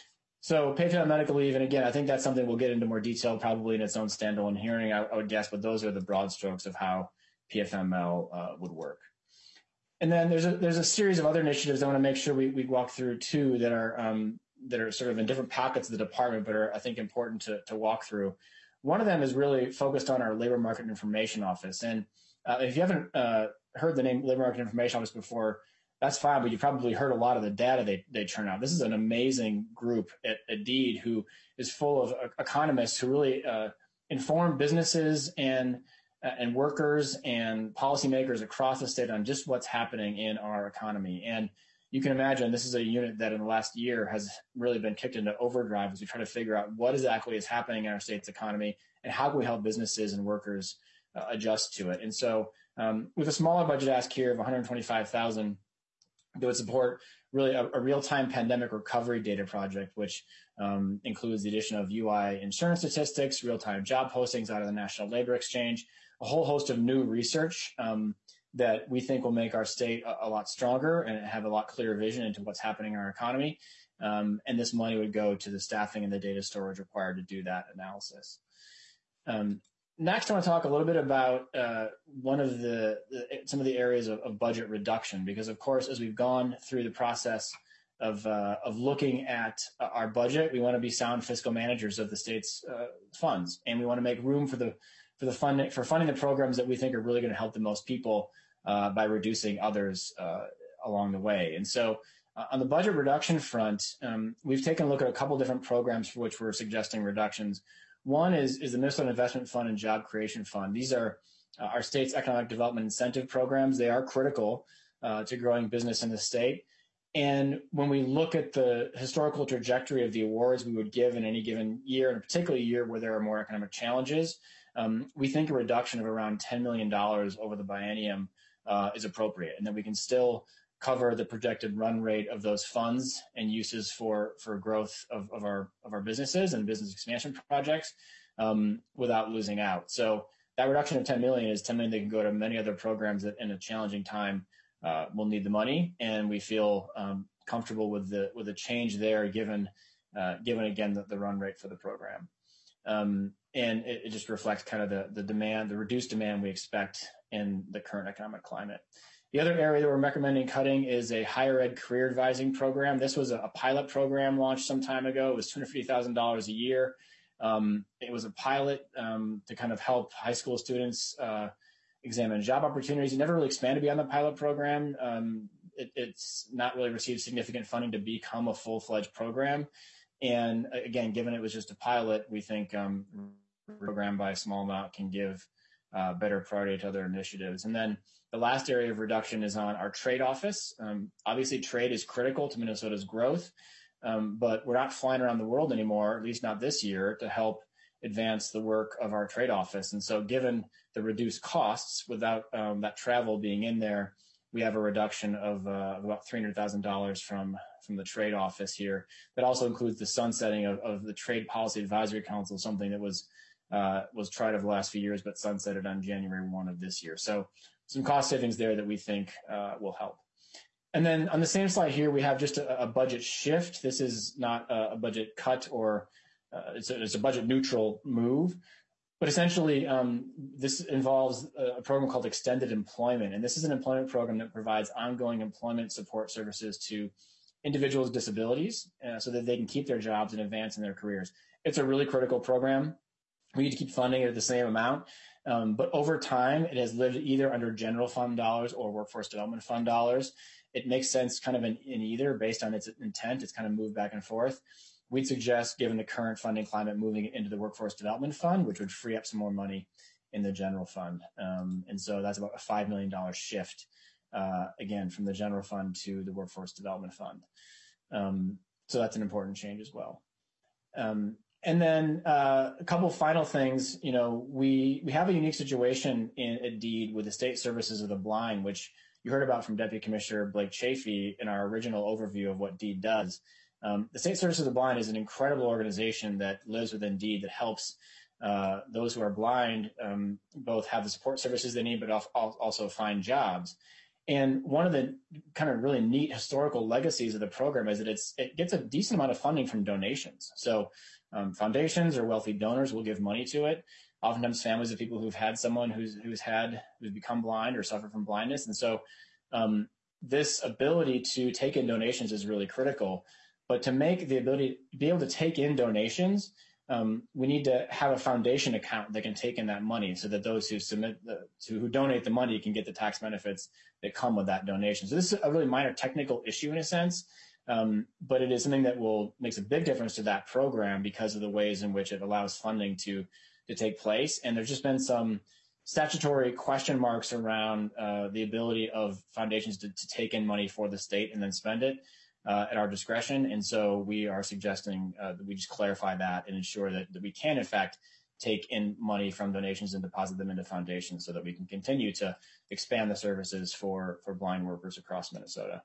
So paid family medical leave, and again, I think that's something we'll get into more detail probably in its own standalone hearing, I, I would guess, but those are the broad strokes of how P F M L uh, would work. And then there's a there's a series of other initiatives I want to make sure we, we walk through too that are um, that are sort of in different pockets of the department, but are I think important to, to walk through. One of them is really focused on our labor market information office, and uh, if you haven't uh, heard the name Labor Market Information Office before, that's fine, but you probably heard a lot of the data they, they churn out. This is an amazing group at, at Deed who is full of uh, economists who really uh, inform businesses and uh, and workers and policymakers across the state on just what's happening in our economy. And you can imagine this is a unit that in the last year has really been kicked into overdrive as we try to figure out what exactly is happening in our state's economy and how can we help businesses and workers uh, adjust to it. And so Um, with a smaller budget ask here of one hundred twenty-five thousand dollars, that would support really a, a real-time pandemic recovery data project, which um, includes the addition of U I insurance statistics, real-time job postings out of the National Labor Exchange, a whole host of new research um, that we think will make our state a, a lot stronger and have a lot clearer vision into what's happening in our economy. Um, and this money would go to the staffing and the data storage required to do that analysis. Um, next, I want to talk a little bit about uh, one of the, the some of the areas of, of budget reduction, because of course, as we've gone through the process of uh, of looking at our budget, we want to be sound fiscal managers of the state's uh, funds, and we want to make room for the for the funding for funding the programs that we think are really going to help the most people uh, by reducing others uh, along the way. And so, uh, on the budget reduction front, um, we've taken a look at a couple different programs for which we're suggesting reductions. One is, is the Minnesota Investment Fund and Job Creation Fund. These are uh, our state's economic development incentive programs. They are critical uh, to growing business in the state. And when we look at the historical trajectory of the awards we would give in any given year, and particularly a year where there are more economic challenges, um, we think a reduction of around ten million dollars over the biennium uh, is appropriate, and that we can still cover the projected run rate of those funds and uses for, for growth of, of our of our businesses and business expansion projects um, without losing out. So that reduction of ten million is ten million that can go to many other programs that in a challenging time uh, will need the money, and we feel um, comfortable with the with the change there, given uh, given again the, the run rate for the program. Um, and it, it just reflects kind of the, the demand, the reduced demand we expect in the current economic climate. The other area that we're recommending cutting is a higher ed career advising program. This was a, a pilot program launched some time ago. It was two hundred fifty thousand dollars a year. Um, it was a pilot um, to kind of help high school students uh, examine job opportunities. It never really expanded beyond the pilot program. Um, it, it's not really received significant funding to become a full-fledged program. And again, given it was just a pilot, we think um, a program by a small amount can give uh, better priority to other initiatives. And then the last area of reduction is on our trade office. Um, obviously, trade is critical to Minnesota's growth, um, but we're not flying around the world anymore, at least not this year, to help advance the work of our trade office. And so given the reduced costs without um, that travel being in there, we have a reduction of, uh, of about three hundred thousand dollars from, from the trade office here. That also includes the sunsetting of, of the Trade Policy Advisory Council, something that was uh, was tried over the last few years, but sunsetted on January first of this year. So some cost savings there that we think uh, will help. And then on the same slide here, we have just a, a budget shift. This is not a, a budget cut or uh, it's, a, it's a budget neutral move. But essentially, um, this involves a, a program called Extended Employment. And this is an employment program that provides ongoing employment support services to individuals with disabilities uh, so that they can keep their jobs and advance in their careers. It's a really critical program. We need to keep funding it at the same amount. Um, but over time, it has lived either under general fund dollars or workforce development fund dollars. It makes sense kind of in, in either based on its intent. It's kind of moved back and forth. We'd suggest, given the current funding climate, moving it into the workforce development fund, which would free up some more money in the general fund. Um, and so that's about a five million dollars shift, uh, again, from the general fund to the workforce development fund. Um, so that's an important change as well. Um, And then uh, a couple final things. You know, we we have a unique situation in at DEED with the State Services of the Blind, which you heard about from Deputy Commissioner Blake Chafee in our original overview of what DEED does. Um, the State Services of the Blind is an incredible organization that lives within DEED that helps uh, those who are blind um, both have the support services they need, but also find jobs. And one of the kind of really neat historical legacies of the program is that it's it gets a decent amount of funding from donations. So Um, foundations or wealthy donors will give money to it. Oftentimes families of people who've had someone who's, who's had, who's become blind or suffered from blindness. And so um, this ability to take in donations is really critical. But to make the ability to be able to take in donations, um, we need to have a foundation account that can take in that money so that those who submit the, to who donate the money can get the tax benefits that come with that donation. So this is a really minor technical issue in a sense. Um, but it is something that will makes a big difference to that program because of the ways in which it allows funding to to take place. And there's just been some statutory question marks around uh, the ability of foundations to, to take in money for the state and then spend it uh, at our discretion. And so we are suggesting uh, that we just clarify that and ensure that, that we can, in fact, take in money from donations and deposit them into foundations so that we can continue to expand the services for, for blind workers across Minnesota.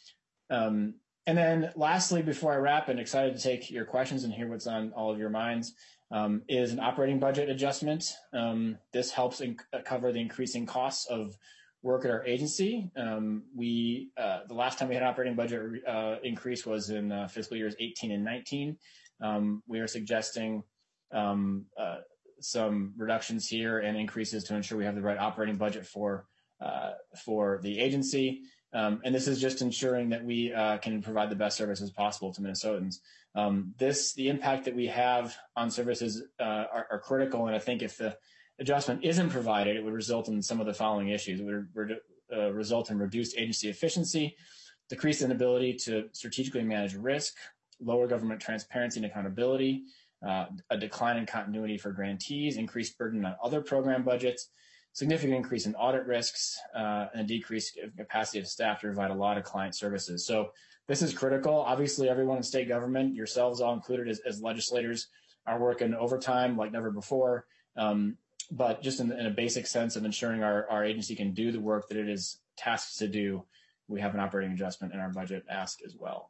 Um, And then lastly, before I wrap, and excited to take your questions and hear what's on all of your minds, um, is an operating budget adjustment. Um, this helps in- cover the increasing costs of work at our agency. Um, we uh, the last time we had an operating budget uh, increase was in uh, fiscal years eighteen and nineteen. Um, we are suggesting um, uh, some reductions here and increases to ensure we have the right operating budget for uh, for the agency. Um, and this is just ensuring that we uh, can provide the best services possible to Minnesotans. Um, this, the impact that we have on services uh, are, are critical, and I think if the adjustment isn't provided, it would result in some of the following issues. It would re- uh, result in reduced agency efficiency, decreased inability to strategically manage risk, lower government transparency and accountability, uh, a decline in continuity for grantees, increased burden on other program budgets, significant increase in audit risks, uh, and a decreased capacity of staff to provide a lot of client services. So this is critical. Obviously, everyone in state government, yourselves all included as, as legislators, are working overtime like never before. Um, but just in, in a basic sense of ensuring our, our agency can do the work that it is tasked to do, we have an operating adjustment in our budget ask as well.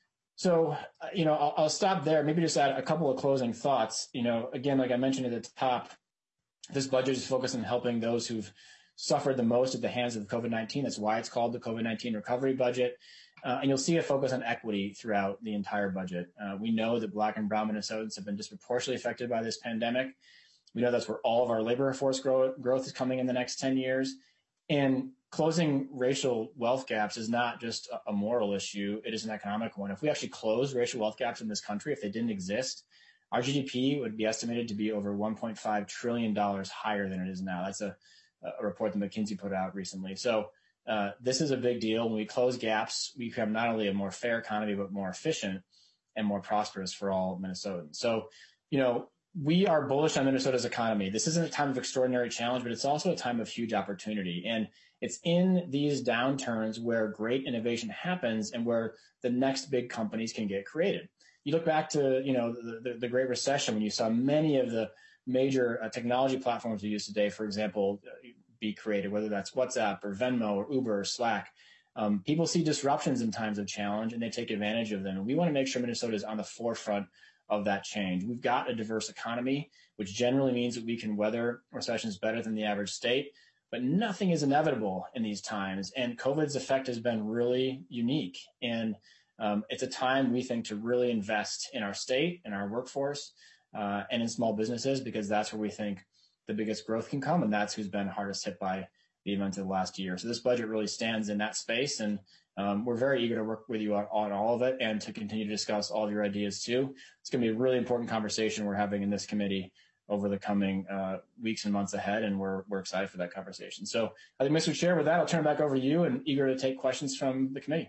So, uh, you know, I'll, I'll stop there. Maybe just add a couple of closing thoughts. You know, again, like I mentioned at the top, this budget is focused on helping those who've suffered the most at the hands of COVID nineteen. That's why it's called the COVID nineteen recovery budget. Uh, and you'll see a focus on equity throughout the entire budget. Uh, we know that Black and Brown Minnesotans have been disproportionately affected by this pandemic. We know that's where all of our labor force grow, growth is coming in the next ten years. And closing racial wealth gaps is not just a, a moral issue, it is an economic one. If we actually close racial wealth gaps in this country, if they didn't exist, our G D P would be estimated to be over one point five trillion dollars higher than it is now. That's a, a report that McKinsey put out recently. So uh, this is a big deal. When we close gaps, we become not only a more fair economy, but more efficient and more prosperous for all Minnesotans. So, you know, we are bullish on Minnesota's economy. This isn't a time of extraordinary challenge, but it's also a time of huge opportunity. And it's in these downturns where great innovation happens and where the next big companies can get created. You look back to, you know, the, the, the Great Recession when you saw many of the major uh, technology platforms we use today, for example, uh, be created, whether that's WhatsApp or Venmo or Uber or Slack. Um, people see disruptions in times of challenge and they take advantage of them. And we want to make sure Minnesota is on the forefront of that change. We've got a diverse economy, which generally means that we can weather recessions better than the average state, but nothing is inevitable in these times. And COVID's effect has been really unique. And um, it's a time we think to really invest in our state, in our workforce, uh, and in small businesses, because that's where we think the biggest growth can come. And that's who's been hardest hit by the events of the last year. So this budget really stands in that space. And Um, we're very eager to work with you on, on all of it and to continue to discuss all of your ideas too. It's going to be a really important conversation we're having in this committee over the coming uh, weeks and months ahead, and we're we're excited for that conversation. So I think, Mister Chair, with that, I'll turn it back over to you and eager to take questions from the committee.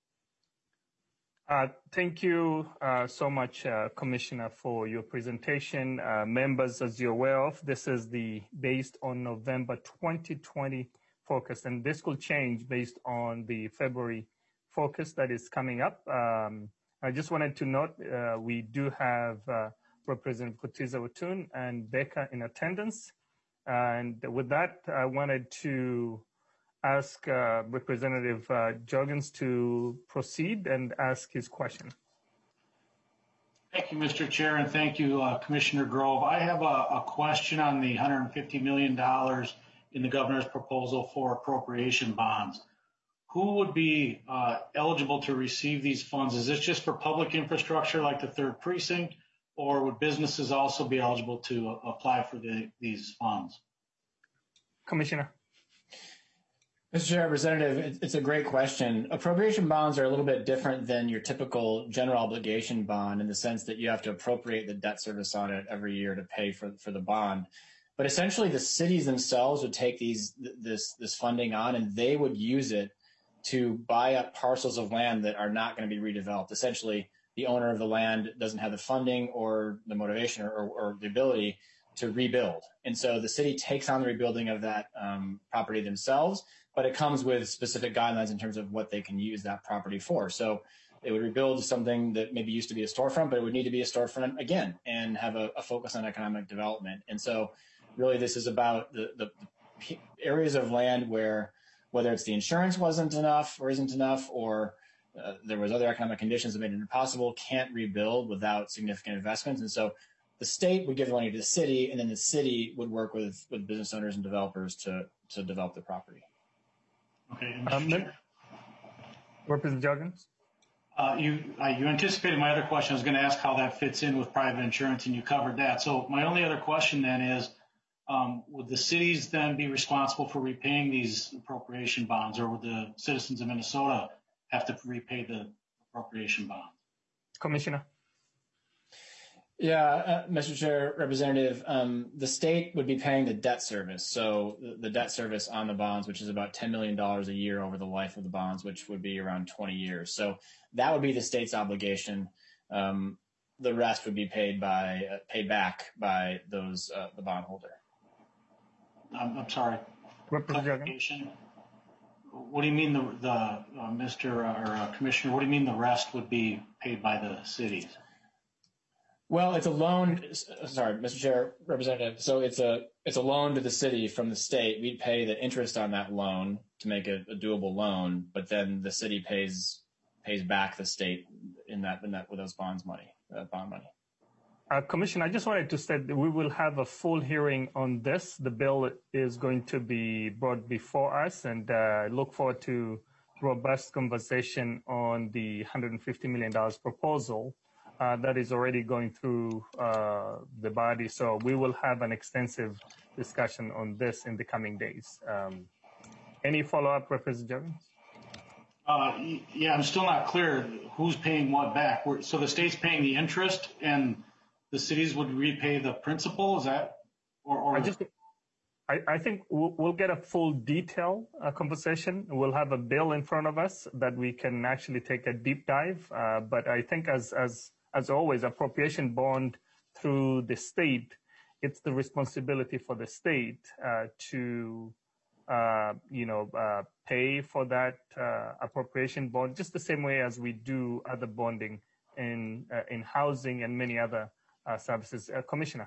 Uh, thank you uh, so much, uh, Commissioner, for your presentation. Uh, members, as you're aware of, this is the based on November twenty twenty focus, and this will change based on the February focus that is coming up. Um, I just wanted to note uh, we do have uh, Representative Kotisa Otun and Becca in attendance. And with that, I wanted to ask uh, Representative uh, Joggins to proceed and ask his question. Thank you, Mister Chair, and thank you, uh, Commissioner Grove. I have a, a question on the one hundred fifty million dollars in the governor's proposal for appropriation bonds. Who would be uh, eligible to receive these funds? Is this just for public infrastructure like the third precinct, or would businesses also be eligible to uh, apply for the, these funds? Commissioner. Mister Chair, Representative, it's a great question. Appropriation bonds are a little bit different than your typical general obligation bond in the sense that you have to appropriate the debt service on it every year to pay for, for the bond. But essentially, the cities themselves would take these this this funding on, and they would use it to buy up parcels of land that are not going to be redeveloped. Essentially, the owner of the land doesn't have the funding or the motivation or, or, or the ability to rebuild. And so the city takes on the rebuilding of that um, property themselves, but it comes with specific guidelines in terms of what they can use that property for. So they would rebuild something that maybe used to be a storefront, but it would need to be a storefront again and have a, a focus on economic development. And so really, this is about the, the areas of land where, whether it's the insurance wasn't enough or isn't enough, or uh, there was other economic conditions that made it impossible, can't rebuild without significant investments. And so the state would give the money to the city, and then the city would work with, with business owners and developers to, to develop the property. Okay, Mister Um, Chair. Representative Juggins? Uh, you, uh, you anticipated my other question. I was going to ask how that fits in with private insurance, and you covered that. So my only other question then is, um, would the cities then be responsible for repaying these appropriation bonds, or would the citizens of Minnesota have to repay the appropriation bonds? Commissioner? Yeah, uh, Mister Chair, Representative, um, the state would be paying the debt service. So the, the debt service on the bonds, which is about ten million dollars a year over the life of the bonds, which would be around twenty years. So that would be the state's obligation. Um, the rest would be paid by uh, paid back by those uh, the bondholder. I'm, I'm sorry. Representative Juggins? Clarification. What do you mean the the uh, Mister or uh, Commissioner? What do you mean the rest would be paid by the cities? Well, it's a loan. Sorry, Mister Chair, Representative. So it's a it's a loan to the city from the state. We'd pay the interest on that loan to make it a doable loan, but then the city pays pays back the state in that in that with those bonds money, uh, bond money. Uh, Commissioner, I just wanted to say that we will have a full hearing on this. The bill is going to be brought before us, and I uh, look forward to robust conversation on the one hundred fifty million dollars proposal. Uh, that is already going through uh, the body. So we will have an extensive discussion on this in the coming days. Um, any follow-up, Representative Juggins? Uh, yeah, I'm still not clear who's paying what back. We're, so the state's paying the interest and the cities would repay the principal? Is that? Or, or I, just, I, I think we'll, we'll get a full detail uh, conversation. We'll have a bill in front of us that we can actually take a deep dive. Uh, but I think as, as As always, appropriation bond through the state, it's the responsibility for the state uh, to, uh, you know, uh, pay for that uh, appropriation bond, just the same way as we do other bonding in uh, in housing and many other uh, services. Uh, Commissioner.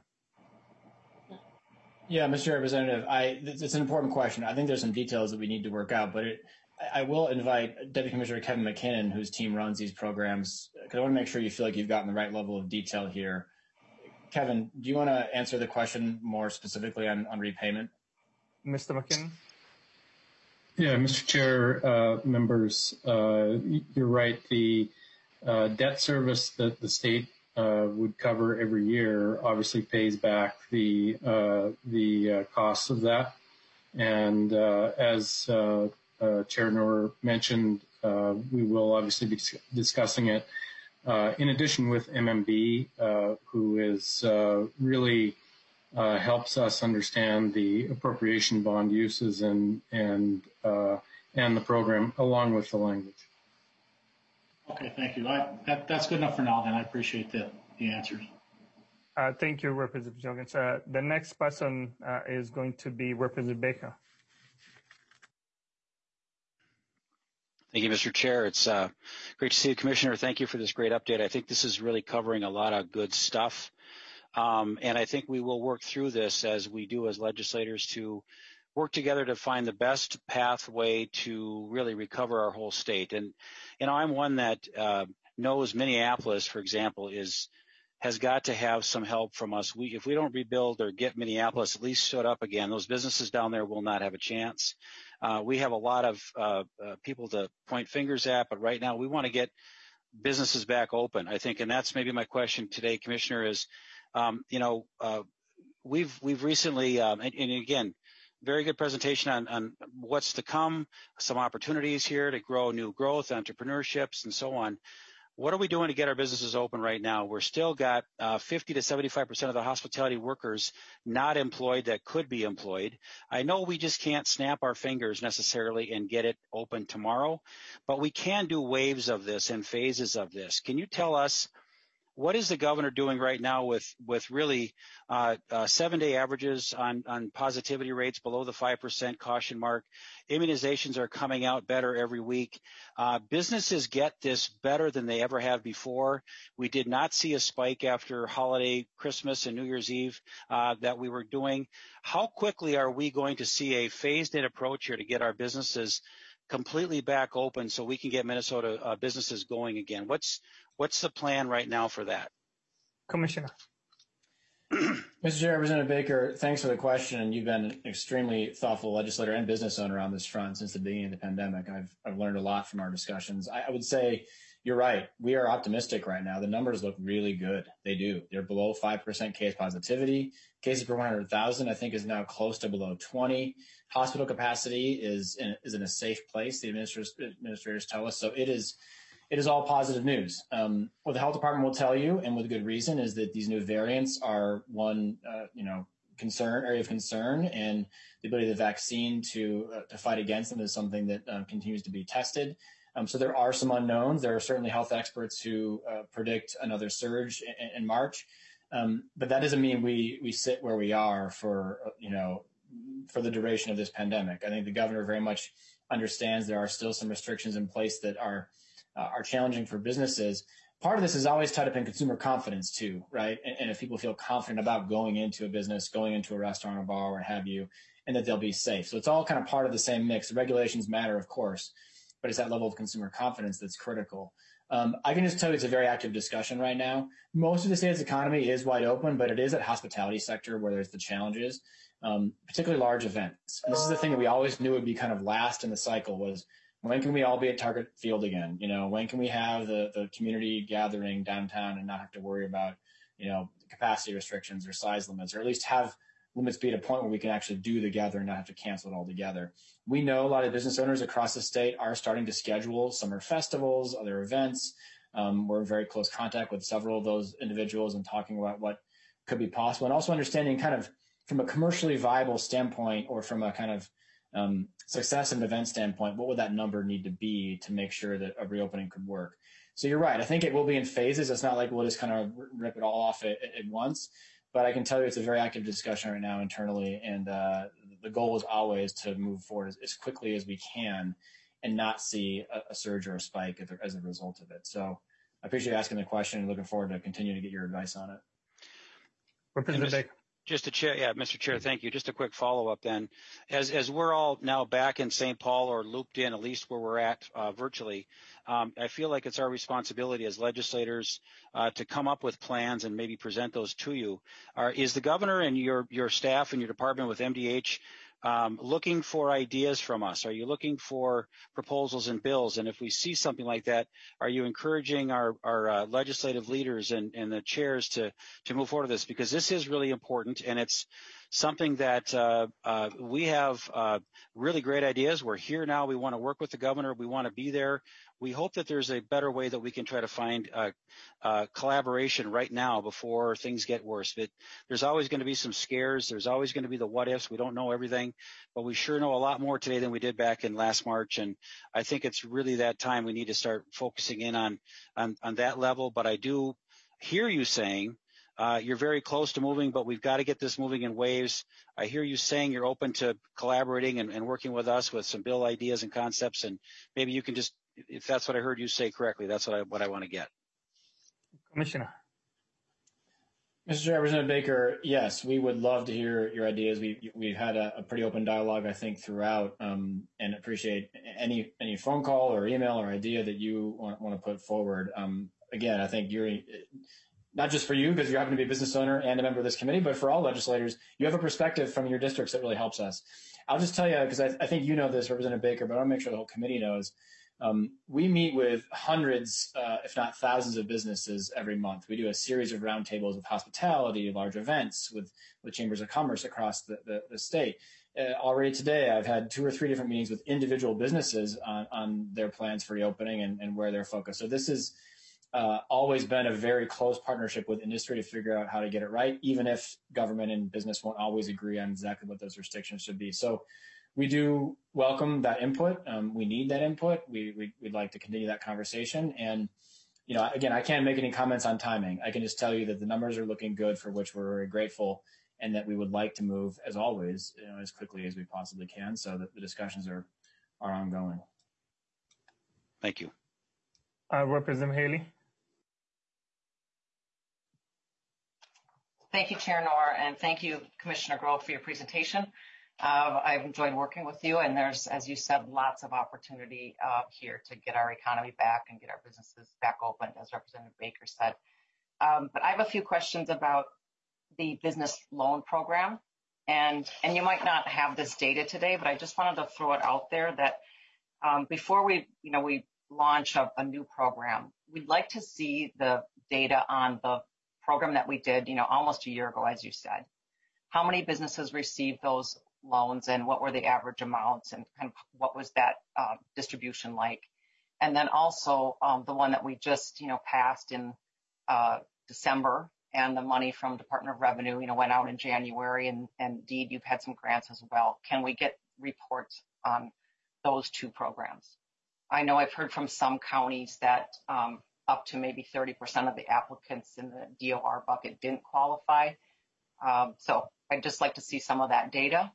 Yeah, Mister Representative, I, it's an important question. I think there's some details that we need to work out, but it, I will invite Deputy Commissioner Kevin McKinnon, whose team runs these programs, because I want to make sure you feel like you've gotten the right level of detail here. Kevin, do you want to answer the question more specifically on, on repayment? Mister McKinnon? Yeah, Mister Chair, uh, members, uh, you're right. The uh, debt service that the state uh, would cover every year obviously pays back the uh, the uh, costs of that. And uh, as uh, uh, Chair Noor mentioned, uh, we will obviously be discussing it. Uh, in addition with M M B, uh, who is uh, really uh, helps us understand the appropriation bond uses and and uh, and the program along with the language. Okay, thank you. I, that, that's good enough for now. Then I appreciate the the answers. Uh, thank you, Representative Juggins. Uh, the next person uh, is going to be Representative Baker. Thank you, Mister Chair. It's uh, great to see you, Commissioner. Thank you for this great update. I think this is really covering a lot of good stuff. Um, and I think we will work through this as we do as legislators to work together to find the best pathway to really recover our whole state. And, you know, I'm one that uh, knows Minneapolis, for example, is has got to have some help from us. We, if we don't rebuild or get Minneapolis at least stood up again, those businesses down there will not have a chance. Uh, we have a lot of uh, uh, people to point fingers at, but right now we want to get businesses back open, I think. And that's maybe my question today, Commissioner, is, um, you know, uh, we've we've recently, um, and, and again, very good presentation on, on what's to come, some opportunities here to grow new growth, entrepreneurships, and so on. What are we doing to get our businesses open right now? We're still got uh, fifty to seventy-five percent of the hospitality workers not employed that could be employed. I know we just can't snap our fingers necessarily and get it open tomorrow, but we can do waves of this and phases of this. Can you tell us, what is the governor doing right now with, with really uh, uh, seven-day averages on, on positivity rates below the five percent caution mark? Immunizations are coming out better every week. Uh, businesses get this better than they ever have before. We did not see a spike after holiday, Christmas, and New Year's Eve uh, that we were doing. How quickly are we going to see a phased-in approach here to get our businesses completely back open so we can get Minnesota uh, businesses going again? What's What's the plan right now for that? Commissioner. Mister Chair, Representative Baker, thanks for the question. And you've been an extremely thoughtful legislator and business owner on this front since the beginning of the pandemic. I've, I've learned a lot from our discussions. I, I would say you're right. We are optimistic right now. The numbers look really good. They do. They're below five percent case positivity. Cases per one hundred thousand, I think, is now close to below twenty. Hospital capacity is in, is in a safe place, the administrators, administrators tell us. So it is It is all positive news. Um, what the health department will tell you, and with good reason, is that these new variants are one, uh, you know, concern area of concern, and the ability of the vaccine to uh, to fight against them is something that um, continues to be tested. Um, so there are some unknowns. There are certainly health experts who uh, predict another surge in, in March, um, but that doesn't mean we we sit where we are for uh, you know for the duration of this pandemic. I think the governor very much understands there are still some restrictions in place that are Uh, are challenging for businesses. Part of this is always tied up in consumer confidence too, right? And, and if people feel confident about going into a business, going into a restaurant or bar, or what have you, and that they'll be safe. So it's all kind of part of the same mix. The regulations matter, of course, but it's that level of consumer confidence that's critical. Um, I can just tell you it's a very active discussion right now. Most of the state's economy is wide open, but it is that hospitality sector where there's the challenges, um, particularly large events. And this is the thing that we always knew would be kind of last in the cycle was, when can we all be at Target Field again? You know, when can we have the, the community gathering downtown and not have to worry about, you know, capacity restrictions or size limits, or at least have limits be at a point where we can actually do the gathering and not have to cancel it altogether. We know a lot of business owners across the state are starting to schedule summer festivals, other events. Um, we're in very close contact with several of those individuals and talking about what could be possible, and also understanding kind of from a commercially viable standpoint or from a kind of Um, success and event standpoint, what would that number need to be to make sure that a reopening could work? So you're right. I think it will be in phases. It's not like we'll just kind of rip it all off at, at once, but I can tell you it's a very active discussion right now internally. And uh, the goal is always to move forward as, as quickly as we can and not see a, a surge or a spike as a, as a result of it. So I appreciate you asking the question and looking forward to continuing to get your advice on it. Representative Baker. Just a chair, yeah, Mister Chair, thank you. Just a quick follow-up then. As as we're all now back in Saint Paul or looped in, at least where we're at uh, virtually, um, I feel like it's our responsibility as legislators uh, to come up with plans and maybe present those to you. Are, is the governor and your your staff and your department with M D H um, looking for ideas from us? Are you looking for proposals and bills? And if we see something like that, are you encouraging our, our uh, legislative leaders and, and the chairs to, to move forward with this? Because this is really important, and it's something that uh, uh, we have uh, really great ideas. We're here now. We want to work with the governor. We want to be there. We hope that there's a better way that we can try to find uh, uh, collaboration right now before things get worse. But there's always going to be some scares. There's always going to be the what ifs. We don't know everything, but we sure know a lot more today than we did back in last March. And I think it's really that time we need to start focusing in on on, on that level. But I do hear you saying uh, you're very close to moving, but we've got to get this moving in waves. I hear you saying you're open to collaborating and, and working with us with some bill ideas and concepts, and maybe you can just, if that's what I heard you say correctly, that's what I what I want to get. Commissioner. Mister Chair, Representative Baker, yes, we would love to hear your ideas. We, we've had a, a pretty open dialogue, I think, throughout, um, and appreciate any any phone call or email or idea that you want, want to put forward. Um, again, I think you're, not just for you, because you happen to be a business owner and a member of this committee, but for all legislators, you have a perspective from your districts that really helps us. I'll just tell you, because I, I think you know this, Representative Baker, but I want to make sure the whole committee knows. Um, we meet with hundreds, uh, if not thousands of businesses every month. We do a series of roundtables with hospitality, large events with, with chambers of commerce across the, the, the state. Uh, already today, I've had two or three different meetings with individual businesses on, on their plans for reopening and, and where they're focused. So this has uh, always been a very close partnership with industry to figure out how to get it right, even if government and business won't always agree on exactly what those restrictions should be. So we do welcome that input. Um, we need that input. We, we, we'd like to continue that conversation. And, you know, again, I can't make any comments on timing. I can just tell you that the numbers are looking good, for which we're very grateful, and that we would like to move, as always, you know, as quickly as we possibly can, so that the discussions are, are ongoing. Thank you. Uh, Representative Haley. Thank you, Chair Noor, and thank you, Commissioner Grove, for your presentation. Uh, I've enjoyed working with you, and there's, as you said, lots of opportunity uh, here to get our economy back and get our businesses back open, as Representative Baker said. Um, but I have a few questions about the business loan program. And, and you might not have this data today, but I just wanted to throw it out there that um, before we, you know, we launch a, a new program, we'd like to see the data on the program that we did, you know, almost a year ago, as you said. How many businesses received those loans and what were the average amounts and kind of what was that uh, distribution like? And then also um, the one that we just, you know, passed in uh, December, and the money from Department of Revenue, you know, went out in January, and, and indeed you've had some grants as well. Can we get reports on those two programs? I know I've heard from some counties that um, up to maybe thirty percent of the applicants in the D O R bucket didn't qualify. Um, so I'd just like to see some of that data,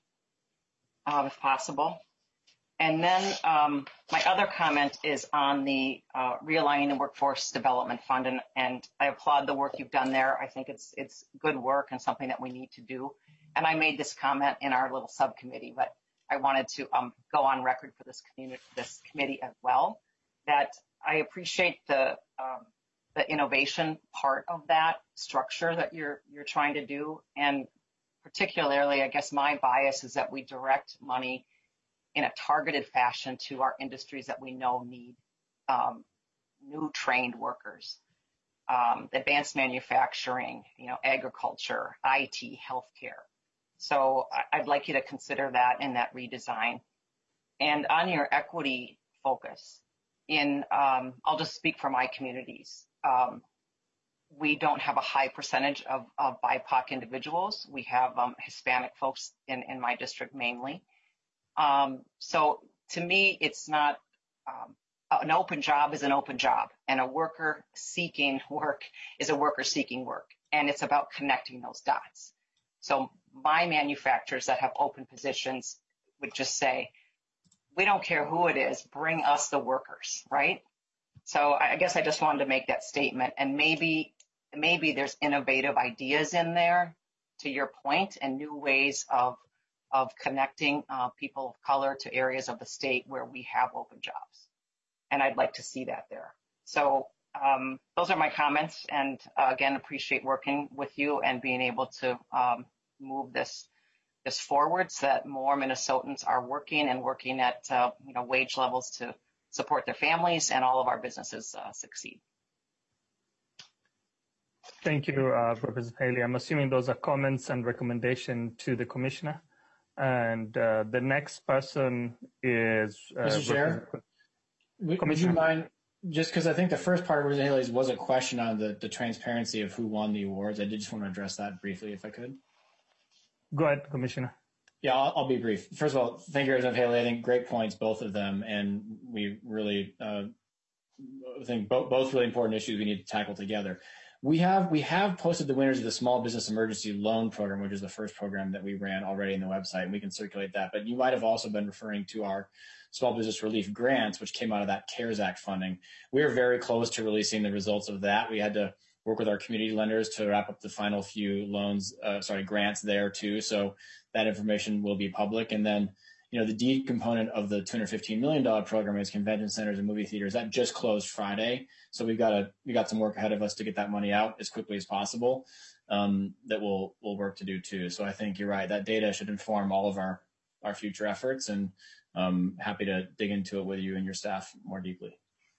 uh, if possible. And then um, my other comment is on the uh, Realigning the Workforce Development Fund, and, and I applaud the work you've done there. I think it's it's good work and something that we need to do. And I made this comment in our little subcommittee, but I wanted to um, go on record for this community, this committee as well, that I appreciate the um, the innovation part of that structure that you're you're trying to do, and particularly, I guess my bias is that we direct money in a targeted fashion to our industries that we know need um, new trained workers, um, advanced manufacturing, you know, agriculture, I T, healthcare. So I'd like you to consider that in that redesign. And on your equity focus, in um, I'll just speak for my communities. Um, we don't have a high percentage of, of B I P O C individuals. We have um, Hispanic folks in, in my district mainly. Um, so to me, it's not, um, an open job is an open job, and a worker seeking work is a worker seeking work. And it's about connecting those dots. So my manufacturers that have open positions would just say, we don't care who it is, bring us the workers, right? So I guess I just wanted to make that statement, and maybe, maybe there's innovative ideas in there, to your point, and new ways of of connecting uh, people of color to areas of the state where we have open jobs. And I'd like to see that there. So um, those are my comments. And uh, again, appreciate working with you and being able to um, move this this forward so that more Minnesotans are working and working at uh, you know, wage levels to support their families and all of our businesses uh, succeed. Thank you, uh, Representative Haley. I'm assuming those are comments and recommendation to the commissioner. And uh, the next person is uh, Mister Chair, would, would you mind, just because I think the first part of Representative Haley's was a question on the, the transparency of who won the awards. I did just want to address that briefly, if I could. Go ahead, Commissioner. Yeah, I'll, I'll be brief. First of all, thank you, Representative Haley. I think great points, both of them, and we really uh, think bo- both really important issues we need to tackle together. We have we have posted the winners of the Small Business Emergency Loan Program, which is the first program that we ran already in the website, and we can circulate that. But you might have also been referring to our Small Business Relief Grants, which came out of that CARES Act funding. We are very close to releasing the results of that. We had to work with our community lenders to wrap up the final few loans, uh, sorry, grants there too. So that information will be public. And then, you know, the deed component of the two hundred fifteen million dollars program is convention centers and movie theaters. That just closed Friday. So we've got a, we got some work ahead of us to get that money out as quickly as possible. Um, that we'll, we'll work to do too. So I think you're right. That data should inform all of our, our future efforts, and um, happy to dig into it with you and your staff more deeply.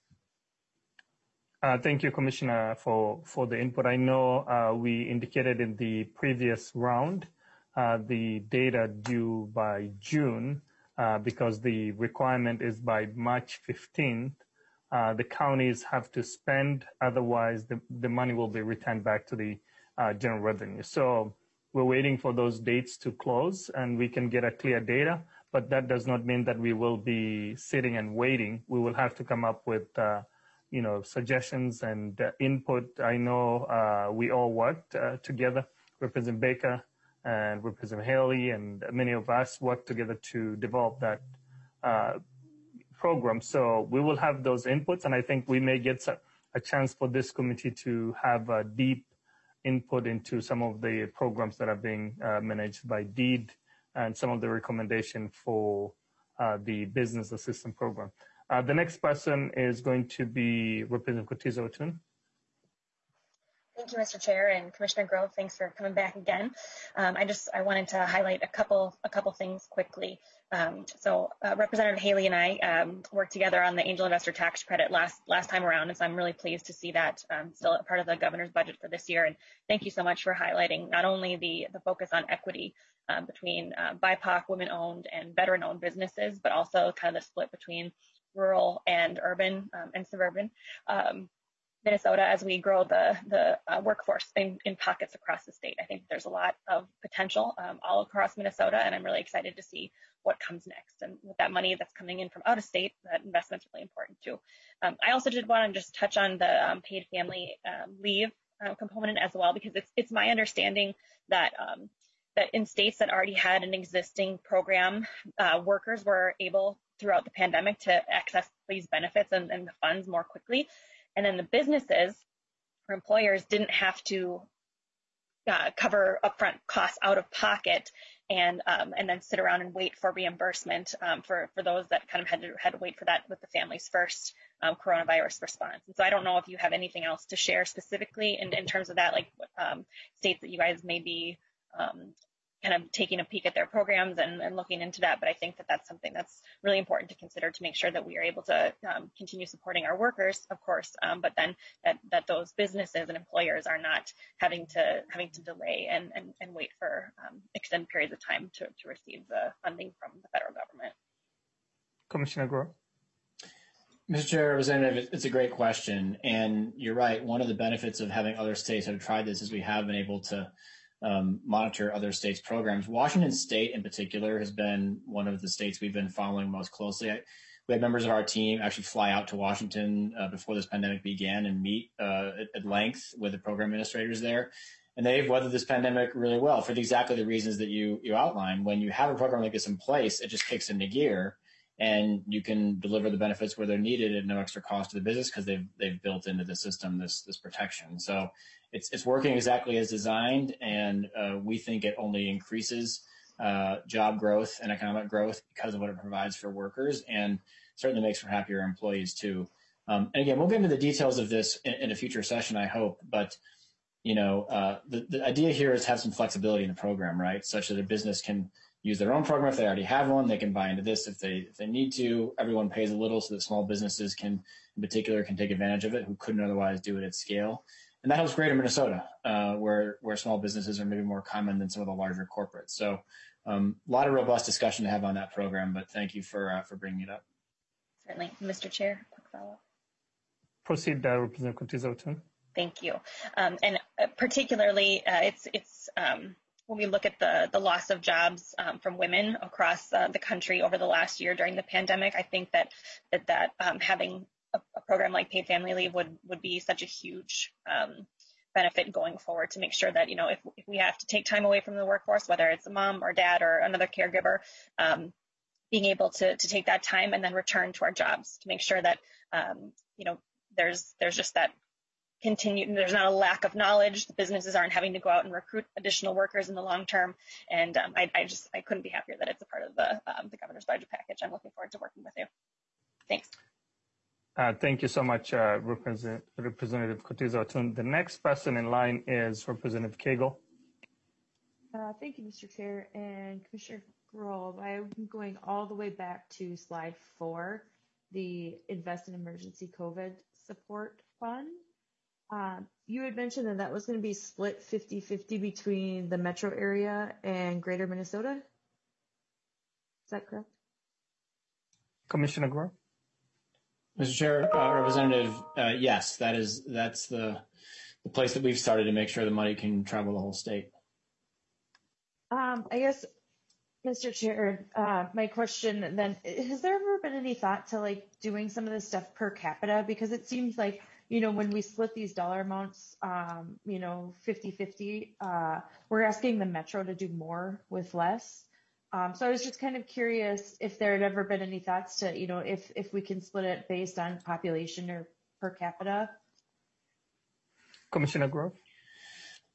Uh, thank you, Commissioner, for, for the input. I know uh, we indicated in the previous round uh, the data due by June uh, because the requirement is by March fifteenth. Uh, the counties have to spend, otherwise the, the money will be returned back to the uh, general revenue. So we're waiting for those dates to close and we can get a clear data, but that does not mean that we will be sitting and waiting. We will have to come up with uh, you know, suggestions and uh, input. I know uh, we all worked uh, together, Representative Baker and Representative Haley, and many of us worked together to develop that uh, program. So we will have those inputs, and I think we may get a chance for this committee to have a deep input into some of the programs that are being uh, managed by DEED and some of the recommendation for uh, the business assistance program. Uh, the next person is going to be Representative Cotizo Otun. Thank you, Mister Chair, and Commissioner Grove. Thanks for coming back again. Um, I just I wanted to highlight a couple a couple things quickly. Um, so uh, Representative Haley and I um, worked together on the angel investor tax credit last last time around, and so I'm really pleased to see that um, still a part of the governor's budget for this year. And thank you so much for highlighting not only the the focus on equity um, between uh, B I P O C, women-owned, and veteran-owned businesses, but also kind of the split between rural and urban um, and suburban. Um, Minnesota, as we grow the the uh, workforce in, in pockets across the state. I think there's a lot of potential um, all across Minnesota, and I'm really excited to see what comes next. And with that money that's coming in from out of state, that investment's really important too. Um, I also did want to just touch on the um, paid family um, leave uh, component as well, because it's it's my understanding that um, that in states that already had an existing program, uh, workers were able throughout the pandemic to access these benefits and, and the funds more quickly. And then the businesses or employers didn't have to uh, cover upfront costs out of pocket and um, and then sit around and wait for reimbursement um, for, for those that kind of had to, had to wait for that with the family's first um, coronavirus response. And so I don't know if you have anything else to share specifically in, in terms of that, like um, states that you guys may be um, kind of taking a peek at their programs and, and looking into that. But I think that that's something that's really important to consider to make sure that we are able to um, continue supporting our workers, of course, um, but then that, that those businesses and employers are not having to having to delay and, and, and wait for um, extended periods of time to, to receive the funding from the federal government. Commissioner Grove. Mister Chair, Representative, it's a great question. And you're right. One of the benefits of having other states have tried this is we have been able to Um, monitor other states' programs. Washington State in particular has been one of the states we've been following most closely. I, we had members of our team actually fly out to Washington uh, before this pandemic began and meet uh, at, at length with the program administrators there. And they've weathered this pandemic really well for the, exactly the reasons that you, you outlined. When you have a program like this in place, it just kicks into gear and you can deliver the benefits where they're needed at no extra cost to the business because they've, they've built into the system this, this protection. So It's, it's working exactly as designed, and uh, we think it only increases uh, job growth and economic growth because of what it provides for workers, and certainly makes for happier employees too. Um, and again, we'll get into the details of this in, in a future session, I hope. But you know, uh, the, the idea here is have some flexibility in the program, right, such that a business can use their own program if they already have one. They can buy into this if they if they need to. Everyone pays a little, so that small businesses can, in particular, can take advantage of it who couldn't otherwise do it at scale. And that helps greater Minnesota, uh, where where small businesses are maybe more common than some of the larger corporates. So um, a lot of robust discussion to have on that program, but thank you for uh, for bringing it up. Certainly. Mister Chair, quick follow-up. Proceed, uh, Representative Cortez-Otun. Thank you. Um, and uh, particularly, uh, it's it's um, when we look at the, the loss of jobs um, from women across uh, the country over the last year during the pandemic, I think that that, that um, having a, a program like paid family leave would, would be such a huge um, benefit going forward to make sure that, you know, if, if we have to take time away from the workforce, whether it's a mom or dad or another caregiver, um, being able to, to take that time and then return to our jobs to make sure that, um, you know, there's there's just that continue, there's not a lack of knowledge. The businesses aren't having to go out and recruit additional workers in the long term. And um, I, I just, I couldn't be happier that it's a part of the, um, the governor's budget package. I'm looking forward to working with you. Thanks. Uh, thank you so much, uh, Represent, Representative Cortez-Otun. The next person in line is Representative Cagle. Uh, thank you, Mister Chair and Commissioner Grove. I'm going all the way back to slide four, the Invest in Emergency COVID Support Fund. Um, you had mentioned that that was going to be split fifty fifty between the metro area and greater Minnesota. Is that correct? Commissioner Grove? Mister Chair, uh, Representative, uh, yes, that is that's the the place that we've started to make sure the money can travel the whole state. Um, I guess, Mister Chair, uh, my question then, has there ever been any thought to like doing some of this stuff per capita? Because it seems like, you know, when we split these dollar amounts, um, you know, fifty fifty, uh, we're asking the metro to do more with less. Um, so I was just kind of curious if there had ever been any thoughts to, you know, if, if we can split it based on population or per capita. Commissioner Grove?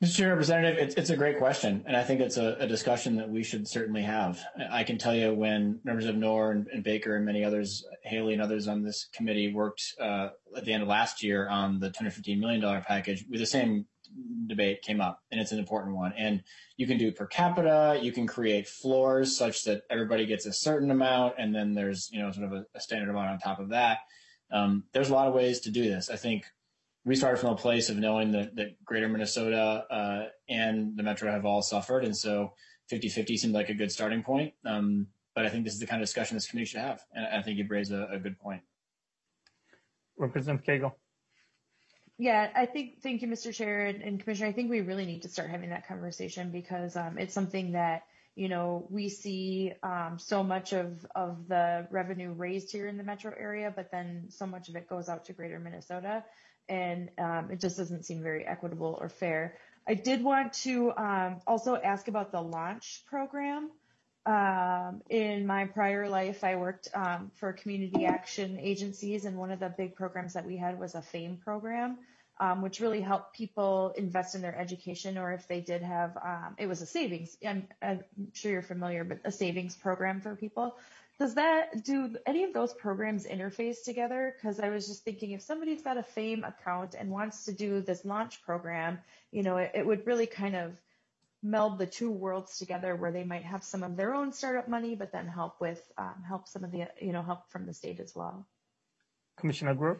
Mister Chair, Representative, it's, it's a great question, and I think it's a, a discussion that we should certainly have. I can tell you when members of Knorr and, and Baker and many others, Haley and others on this committee worked uh, at the end of last year on the two hundred fifteen million dollars package, the same debate came up, and it's an important one. And you can do per capita, you can create floors such that everybody gets a certain amount, and then there's, you know, sort of a, a standard amount on top of that. Um, there's a lot of ways to do this. I think we started from a place of knowing that, that greater Minnesota uh, and the Metro have all suffered, and so fifty-fifty seemed like a good starting point. Um, but I think this is the kind of discussion this committee should have, and I think you've raised a, a good point. Representative Cagle. Yeah, I think, thank you, Mister Chair and, and Commissioner. I think we really need to start having that conversation because um, it's something that, you know, we see um, so much of, of the revenue raised here in the metro area, but then so much of it goes out to greater Minnesota. And um, it just doesn't seem very equitable or fair. I did want to um, also ask about the launch program. Um, in my prior life, I worked um, for community action agencies, and one of the big programs that we had was a FAME program, um, which really helped people invest in their education, or if they did have, um, it was a savings, I'm, I'm sure you're familiar, but a savings program for people. Does that, do any of those programs interface together? Because I was just thinking if somebody's got a FAME account and wants to do this launch program, you know, it, it would really kind of meld the two worlds together where they might have some of their own startup money, but then help with, um, help some of the, you know, help from the state as well. Commissioner Grove?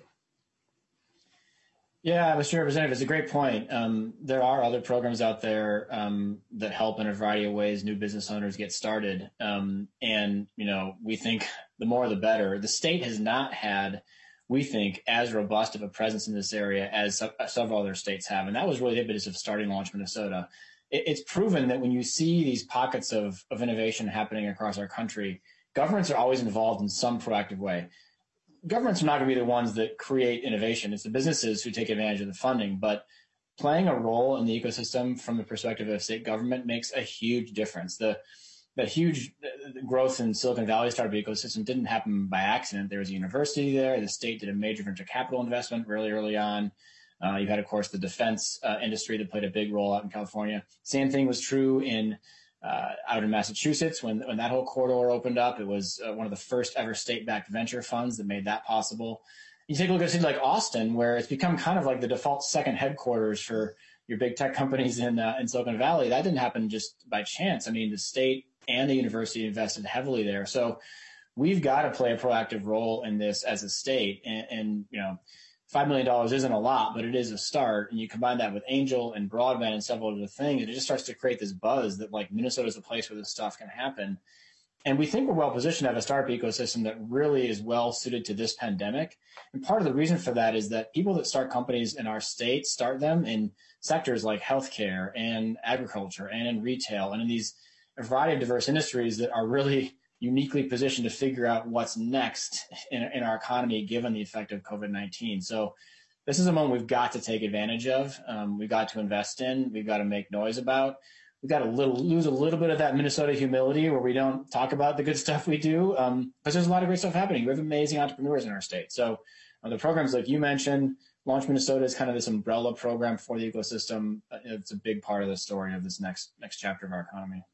Yeah, Mister Representative, it's a great point. Um, there are other programs out there um, that help in a variety of ways new business owners get started. Um, and, you know, we think the more the better. The state has not had, we think, as robust of a presence in this area as several other states have. And that was really the impetus of starting Launch Minnesota. It, it's proven that when you see these pockets of, of innovation happening across our country, governments are always involved in some proactive way. Governments are not going to be the ones that create innovation. It's the businesses who take advantage of the funding. But playing a role in the ecosystem from the perspective of state government makes a huge difference. The, the huge growth in Silicon Valley startup ecosystem didn't happen by accident. There was a university there. The state did a major venture capital investment really early on. Uh, you had, of course, the defense uh, industry that played a big role out in California. Same thing was true in Uh, out in Massachusetts, when when that whole corridor opened up. It was uh, one of the first ever state-backed venture funds that made that possible. You take a look at a city like Austin, where it's become kind of like the default second headquarters for your big tech companies in uh, in Silicon Valley. That didn't happen just by chance. I mean, the state and the university invested heavily there. So we've got to play a proactive role in this as a state. And, and you know, five million dollars isn't a lot, but it is a start. And you combine that with Angel and broadband and several other things, and it just starts to create this buzz that like Minnesota is a place where this stuff can happen. And we think we're well positioned to have a startup ecosystem that really is well suited to this pandemic. And part of the reason for that is that people that start companies in our state start them in sectors like healthcare and agriculture and in retail and in these a variety of diverse industries that are really uniquely positioned to figure out what's next in, in our economy, given the effect of COVID nineteen. So this is a moment we've got to take advantage of. Um, we've got to invest in. We've got to make noise about. We've got to little, lose a little bit of that Minnesota humility where we don't talk about the good stuff we do, um, because there's a lot of great stuff happening. We have amazing entrepreneurs in our state. So uh, the programs like you mentioned, Launch Minnesota is kind of this umbrella program for the ecosystem. Uh, it's a big part of the story of this next next chapter of our economy.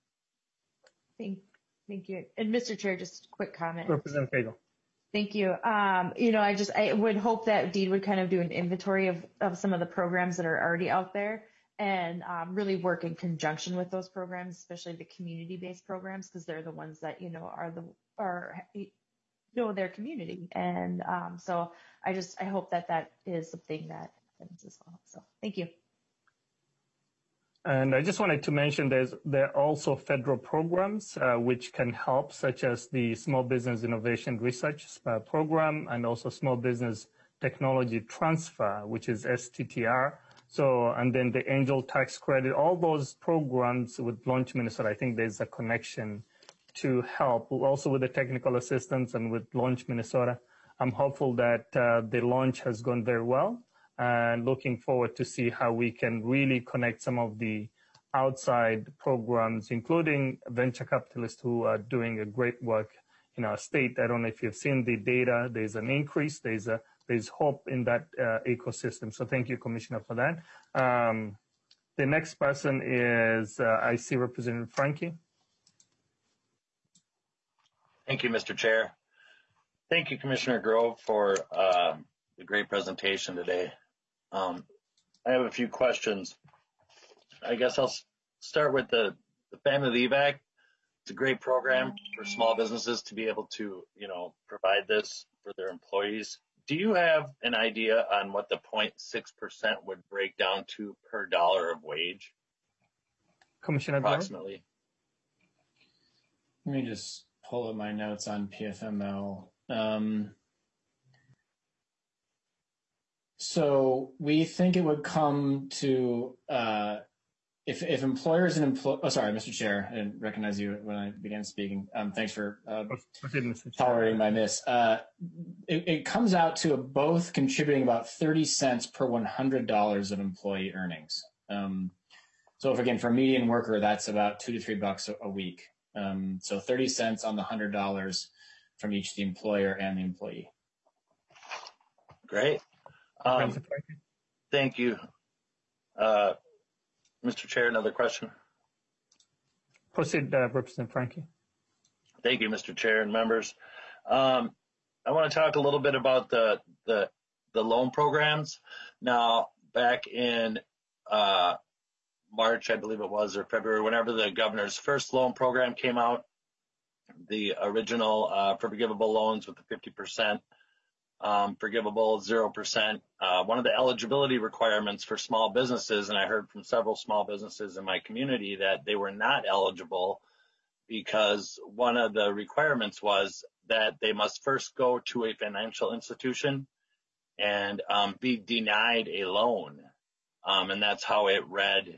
Thank Thank you. And Mister Chair, just a quick comment. Representative Cagle. Thank you. Um, you know, I just, I would hope that DEED would kind of do an inventory of, of some of the programs that are already out there and um, really work in conjunction with those programs, especially the community-based programs, because they're the ones that, you know, are the, are, you know, their community. And um, so I just, I hope that that is something that happens as well. So thank you. And I just wanted to mention there's there are also federal programs uh, which can help, such as the Small Business Innovation Research uh, Program and also Small Business Technology Transfer, which is S T T R. So, and then the Angel Tax Credit, all those programs with Launch Minnesota, I think there's a connection to help. Also with the technical assistance and with Launch Minnesota, I'm hopeful that uh, the launch has gone very well. And looking forward to see how we can really connect some of the outside programs, including venture capitalists who are doing a great work in our state. I don't know if you've seen the data. There's an increase. There's a there's hope in that uh, ecosystem. So thank you, Commissioner, for that. Um, The next person is, uh, I see Representative Frankie. Thank you, Mister Chair. Thank you, Commissioner Grove, for uh, the great presentation today. Um, I have a few questions. I guess I'll start with the, the Family Leave Act. It's a great program for small businesses to be able to, you know, provide this for their employees. Do you have an idea on what the zero point six percent would break down to per dollar of wage? Commissioner approximately. Let me just pull up my notes on P F M L. Um, so we think it would come to uh, if if employers and employ. Oh, sorry, Mister Chair, I didn't recognize you when I began speaking. Um, thanks for uh, tolerating my miss. Uh, it, it comes out to both contributing about thirty cents per one hundred dollars of employee earnings. Um, so if again for a median worker, that's about two to three bucks a, a week. Um, so thirty cents on the one hundred dollars from each the employer and the employee. Great. Um, thank you. Uh, Mister Chair, another question. Proceed, uh, Representative Frankie. Thank you, Mister Chair and members. Um, I want to talk a little bit about the the, the loan programs. Now, back in uh, March, I believe it was, or February, whenever the governor's first loan program came out, the original uh, forgivable loans with the fifty percent um, forgivable, zero percent. Uh, one of the eligibility requirements for small businesses, and I heard from several small businesses in my community that they were not eligible because one of the requirements was that they must first go to a financial institution and um, be denied a loan. Um, and that's how it read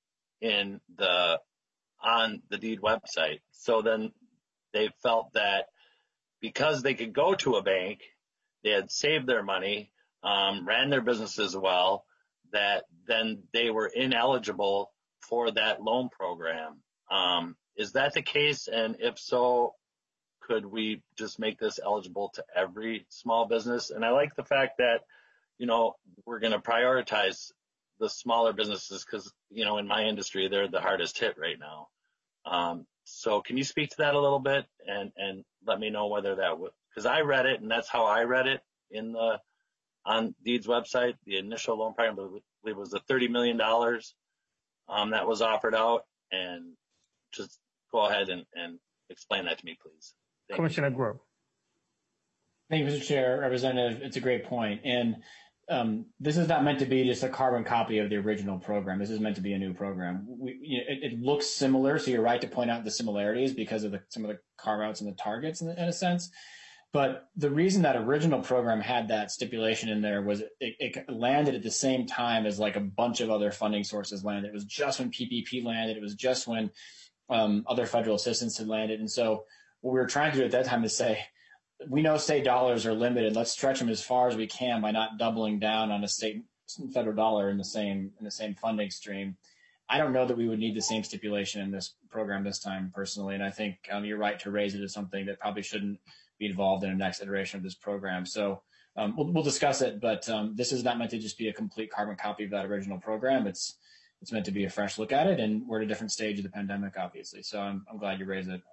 in the on the deed website. So then they felt that because they could go to a bank, they had saved their money, um, ran their businesses well, that then they were ineligible for that loan program. Um, is that the case? And if so, could we just make this eligible to every small business? And I like the fact that, you know, we're going to prioritize the smaller businesses because, you know, in my industry, they're the hardest hit right now. Um, so can you speak to that a little bit and, and let me know whether that would, because I read it and that's how I read it in the, on Deed's website, the initial loan program, I believe it was the thirty million dollars um, that was offered out. And just go ahead and, and explain that to me, please. Thank Commissioner Grove. Thank you, Mister Chair, Representative. It's a great point. And Um, this is not meant to be just a carbon copy of the original program. This is meant to be a new program. We, you know, it, it looks similar, so you're right to point out the similarities because of the, some of the carve-outs and the targets in, in a sense. But the reason that original program had that stipulation in there was it, it landed at the same time as like a bunch of other funding sources landed. It was just when P P P landed. It was just when um, other federal assistance had landed. And so what we were trying to do at that time is say, we know state dollars are limited. Let's stretch them as far as we can by not doubling down on a state and federal dollar in the same in the same funding stream. I don't know that we would need the same stipulation in this program this time, personally, and I think um, you're right to raise it as something that probably shouldn't be involved in the next iteration of this program. So um, we'll, we'll discuss it, but um, this is not meant to just be a complete carbon copy of that original program. It's it's meant to be a fresh look at it, and we're at a different stage of the pandemic, obviously. So I'm, I'm glad you raised it.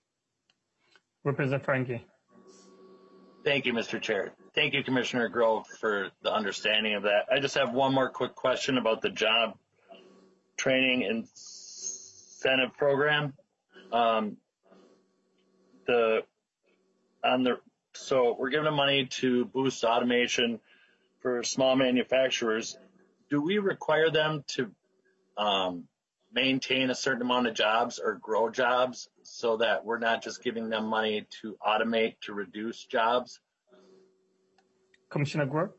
Representative Frankie. Thank you, Mister Chair. Thank you, Commissioner Grove, for the understanding of that. I just have one more quick question about the job training incentive program. Um, the on the so we're giving them money to boost automation for small manufacturers. Do we require them to um, maintain a certain amount of jobs or grow jobs so that we're not just giving them money to automate to reduce jobs? Commissioner Grove.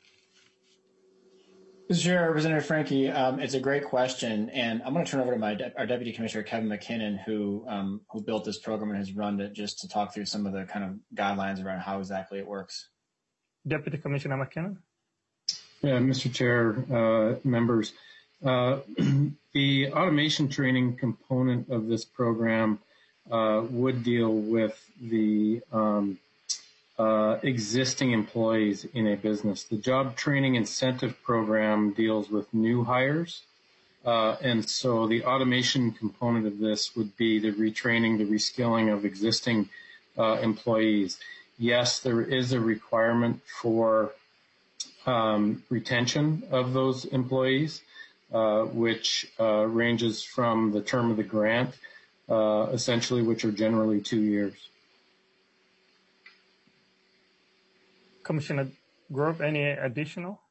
Mister Chair, Representative Frankie, um, it's a great question, and I'm going to turn over to my de- our Deputy Commissioner Kevin McKinnon, who um, who built this program and has run it, just to talk through some of the kind of guidelines around how exactly it works. Deputy Commissioner McKinnon. Yeah, Mister Chair, uh, members, uh, the automation training component of this program uh, would deal with the um, uh, existing employees in a business. The job training incentive program deals with new hires. Uh, and so the automation component of this would be the retraining, the reskilling of existing uh, employees. Yes, there is a requirement for um, retention of those employees, uh, which uh, ranges from the term of the grant, uh, essentially, which are generally two years. Commissioner Grove, any additional?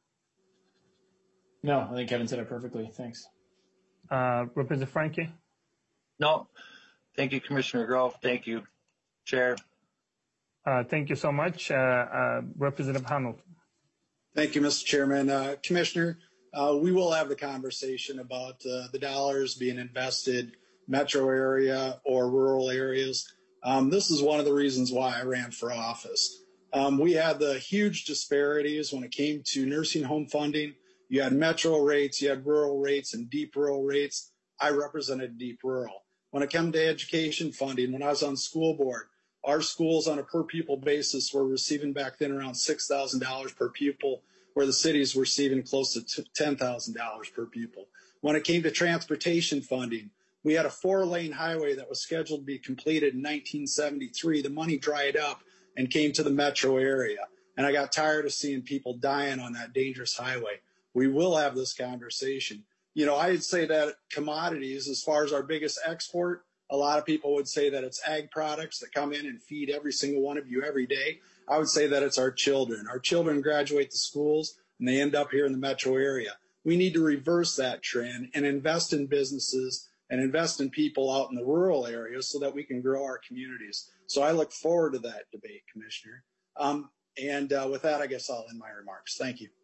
No, I think Kevin said it perfectly. Thanks. Uh, Representative Frankie? No. Thank you, Commissioner Grove. Thank you, Chair. Uh, thank you so much. Uh, uh, Representative Hamilton. Thank you, Mister Chairman. Uh, Commissioner, uh, we will have the conversation about uh, the dollars being invested metro area or rural areas. Um, this is one of the reasons why I ran for office. Um, we had the huge disparities when it came to nursing home funding. You had metro rates, you had rural rates, and deep rural rates. I represented deep rural. When it came to education funding, when I was on school board, our schools on a per pupil basis were receiving back then around six thousand dollars per pupil, where the cities were receiving close to ten thousand dollars per pupil. When it came to transportation funding, we had a four-lane highway that was scheduled to be completed in nineteen seventy-three. The money dried up and came to the metro area. And I got tired of seeing people dying on that dangerous highway. We will have this conversation. You know, I'd say that commodities, as far as our biggest export, a lot of people would say that it's ag products that come in and feed every single one of you every day. I would say that it's our children. Our children graduate the schools and they end up here in the metro area. We need to reverse that trend and invest in businesses and invest in people out in the rural areas so that we can grow our communities. So I look forward to that debate, Commissioner. Um, and uh, with that, I guess I'll end my remarks. Thank you.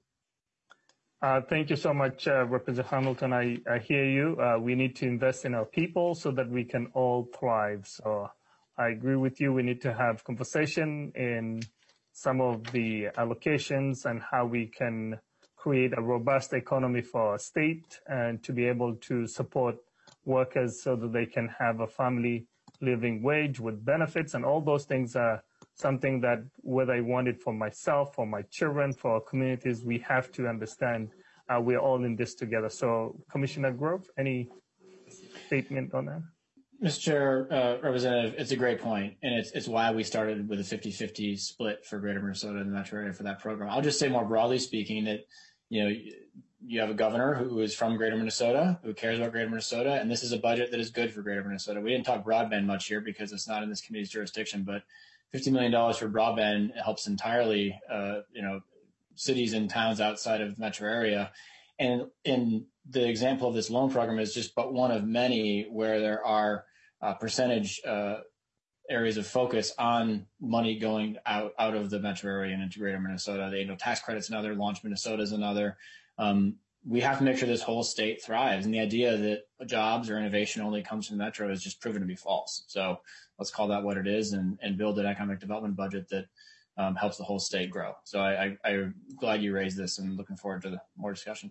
Uh, thank you so much, uh, Representative Hamilton. I, I hear you. Uh, we need to invest in our people so that we can all thrive. So I agree with you. We need to have conversation in some of the allocations and how we can create a robust economy for our state and to be able to support workers so that they can have a family living wage with benefits, and all those things are something that whether I want it for myself, for my children, for our communities, we have to understand uh, we're all in this together. So Commissioner Grove, any statement on that? Mister Chair, uh, Representative, it's a great point, and it's it's why we started with a fifty fifty split for Greater Minnesota and the metro area for that program. I'll just say more broadly speaking that, you know, you have a governor who is from Greater Minnesota, who cares about Greater Minnesota, and this is a budget that is good for Greater Minnesota. We didn't talk broadband much here because it's not in this committee's jurisdiction, but fifty million dollars for broadband helps entirely, uh, you know, cities and towns outside of the metro area. And in the example of this loan program is just but one of many where there are uh, percentage uh, areas of focus on money going out, out of the metro area and into Greater Minnesota. The annual tax credit's another, Launch Minnesota is another. Um, we have to make sure this whole state thrives. And the idea that jobs or innovation only comes from the metro is just proven to be false. So let's call that what it is and, and build an economic development budget that um, helps the whole state grow. So I, I, I'm glad you raised this and looking forward to the more discussion.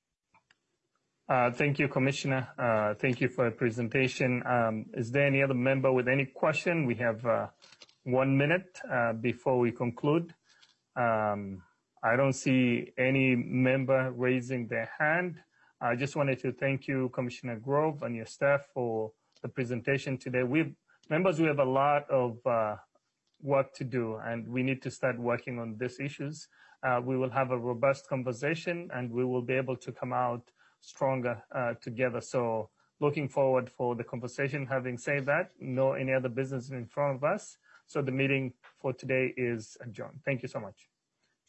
Uh, thank you, Commissioner. Uh, thank you for the presentation. Um, is there any other member with any question? We have uh, one minute uh, before we conclude. Um, I don't see any member raising their hand. I just wanted to thank you, Commissioner Grove, and your staff for the presentation today. We members, we have a lot of uh, work to do, and we need to start working on these issues. Uh, we will have a robust conversation, and we will be able to come out stronger uh, together. So looking forward for the conversation. Having said that, no any other business in front of us. So the meeting for today is adjourned. Thank you so much.